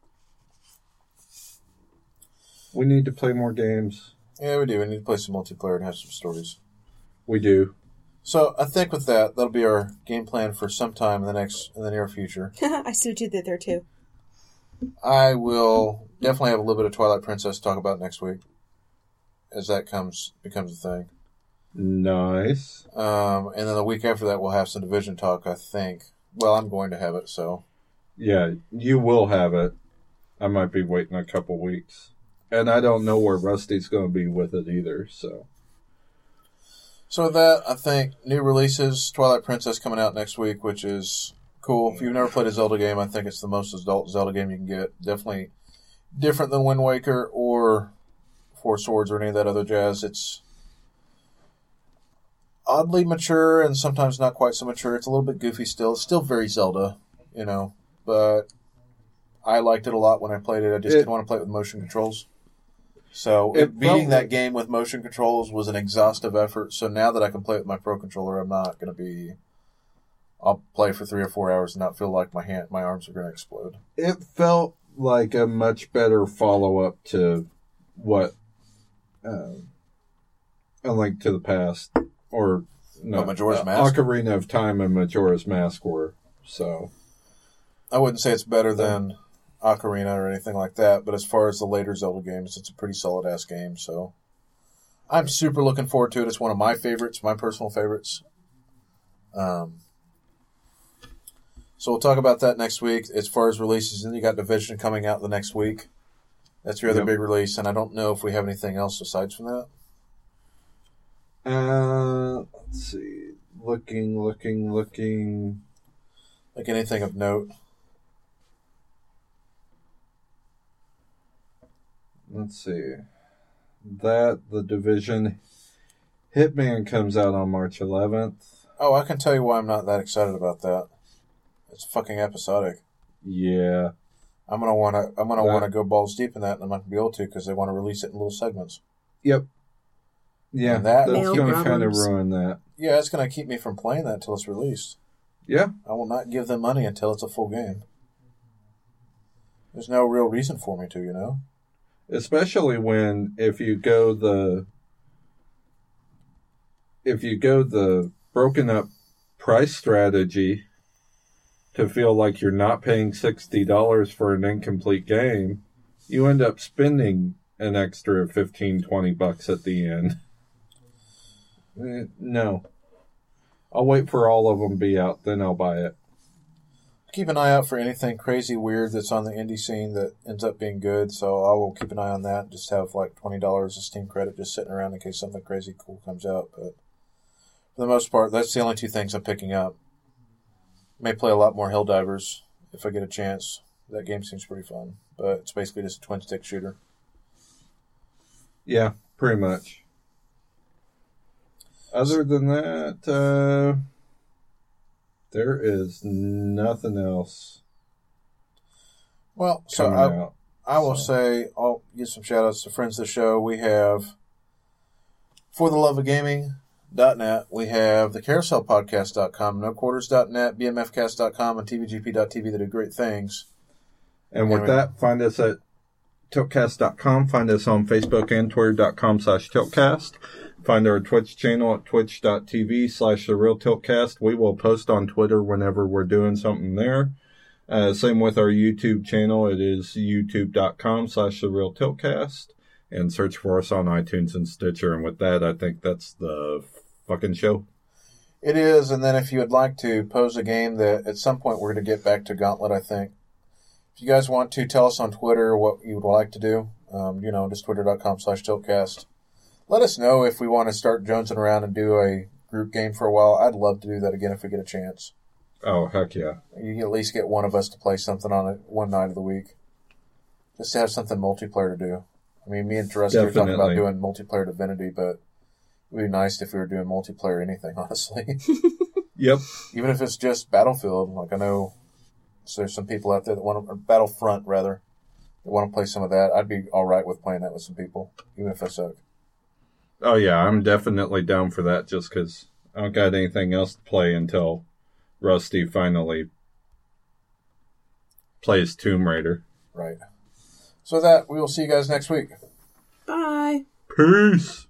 B: We need to play more games.
A: Yeah, we do. We need to play some multiplayer and have some stories.
B: We do.
A: So I think with that, that'll be our game plan for some time in the next, in the near future.
C: I see what you did there, too.
A: I will definitely have a little bit of Twilight Princess to talk about next week, as that comes becomes a thing.
B: Nice.
A: Um, and then the week after that, we'll have some Division talk, I think. Well, I'm going to have it, so.
B: Yeah, you will have it. I might be waiting a couple weeks. And I don't know where Rusty's going to be with it either, so.
A: So with that, I think new releases, Twilight Princess coming out next week, which is cool. If you've never played a Zelda game, I think it's the most adult Zelda game you can get. Definitely different than Wind Waker or Four Swords or any of that other jazz. It's oddly mature and sometimes not quite so mature. It's a little bit goofy still. It's still very Zelda, you know, but I liked it a lot when I played it. I just
B: It-
A: didn't want to play it with motion controls. So
B: It
A: it, beating
B: felt
A: that
B: like-
A: game with motion controls was an exhaustive effort. So now that I can play it with my Pro Controller, I'm not going to be I'll play for three or four hours and not feel like my hand, my arms are going to explode.
B: It felt like a much better follow-up to what uh, A Link to the Past, or no,
A: oh, Majora's
B: uh,
A: Mask?
B: Ocarina of Time and Majora's Mask were. So
A: I wouldn't say it's better than Ocarina or anything like that, but as far as the later Zelda games, it's a pretty solid-ass game, so I'm super looking forward to it. It's one of my favorites, my personal favorites. Um, so we'll talk about that next week. As far as releases, then you got Division coming out the next week. That's your other
B: Yep.
A: big release, and I don't know if we have anything else aside from that.
B: Uh, let's see. Looking, looking, looking.
A: Like anything of note.
B: Let's see. That, The Division. Hitman comes out on March eleventh.
A: Oh, I can tell you why I'm not that excited about that. It's fucking episodic.
B: Yeah.
A: I'm gonna want to. I'm gonna
B: That-
A: want to go balls deep in that, and I'm not gonna be able to because they want to release it in little segments.
B: Yep. Yeah,
A: And that-
B: that's
C: Male
B: going to kind of
C: problems.
B: ruin that.
A: Yeah, it's gonna keep me from playing that until it's released.
B: Yeah.
A: I will not give them money until it's a full game. There's no real reason for me to, you know.
B: Especially when, if you go the, if you go the broken up price strategy to feel like you're not paying sixty dollars for an incomplete game, you end up spending an extra fifteen, twenty bucks at the end. Eh, No. I'll wait for all of them to be out, then I'll buy it.
A: Keep an eye out for anything crazy weird that's on the indie scene that ends up being good. So I will keep an eye on that. Just have like twenty dollars of Steam credit just sitting around in case something crazy cool comes out. But for the most part, that's the only two things I'm picking up. May play a lot more Helldivers if I get a chance. That game seems pretty fun, but it's basically just a twin stick shooter.
B: Yeah, pretty much. Other than that, uh, there is nothing else
A: Well, so
B: coming
A: I,
B: out.
A: I will
B: So.
A: say, I'll give some shout outs to friends of the show. We have For the Love of Gaming dot net, we have the carousel podcast dot com, no quarters dot net, b m f cast dot com, and t v g p dot t v that do great things.
B: And with
A: Anyway.
B: that, find us at tiltcast dot com. Find us on Facebook and Twitter dot com slash tiltcast. Find our Twitch channel at twitch dot t v slash the real tiltcast. We will post on Twitter whenever we're doing something there. Uh, same with our YouTube channel. It is youtube dot com slash the real tiltcast. And search for us on iTunes and Stitcher. And with that, I think that's the fucking show.
A: It is, and then if you would like to pose a game that at some point we're going to get back to Gauntlet, I think. If you guys want to, tell us on Twitter what you would like to do. Um, you know, just twitter dot com slash tiltcast. Let us know if we want to start jonesing around and do a group game for a while. I'd love to do that again if we get a chance.
B: Oh, heck yeah.
A: You can at least get one of us to play something on it one night of the week. Just to have something multiplayer to do. I mean, me and Teresa are talking about
B: Definitely.
A: doing multiplayer Divinity, but it would be nice if we were doing multiplayer anything, honestly.
B: Yep.
A: Even if it's just Battlefield. Like, I know so there's some people out there that want to, or Battlefront, rather, that want to play some of that. I'd be all right with playing that with some people, even if I suck.
B: Oh, yeah, I'm definitely down for that just because I don't got anything else to play until Rusty finally plays Tomb Raider.
A: Right. So with that, we will see you guys next week.
C: Bye.
B: Peace!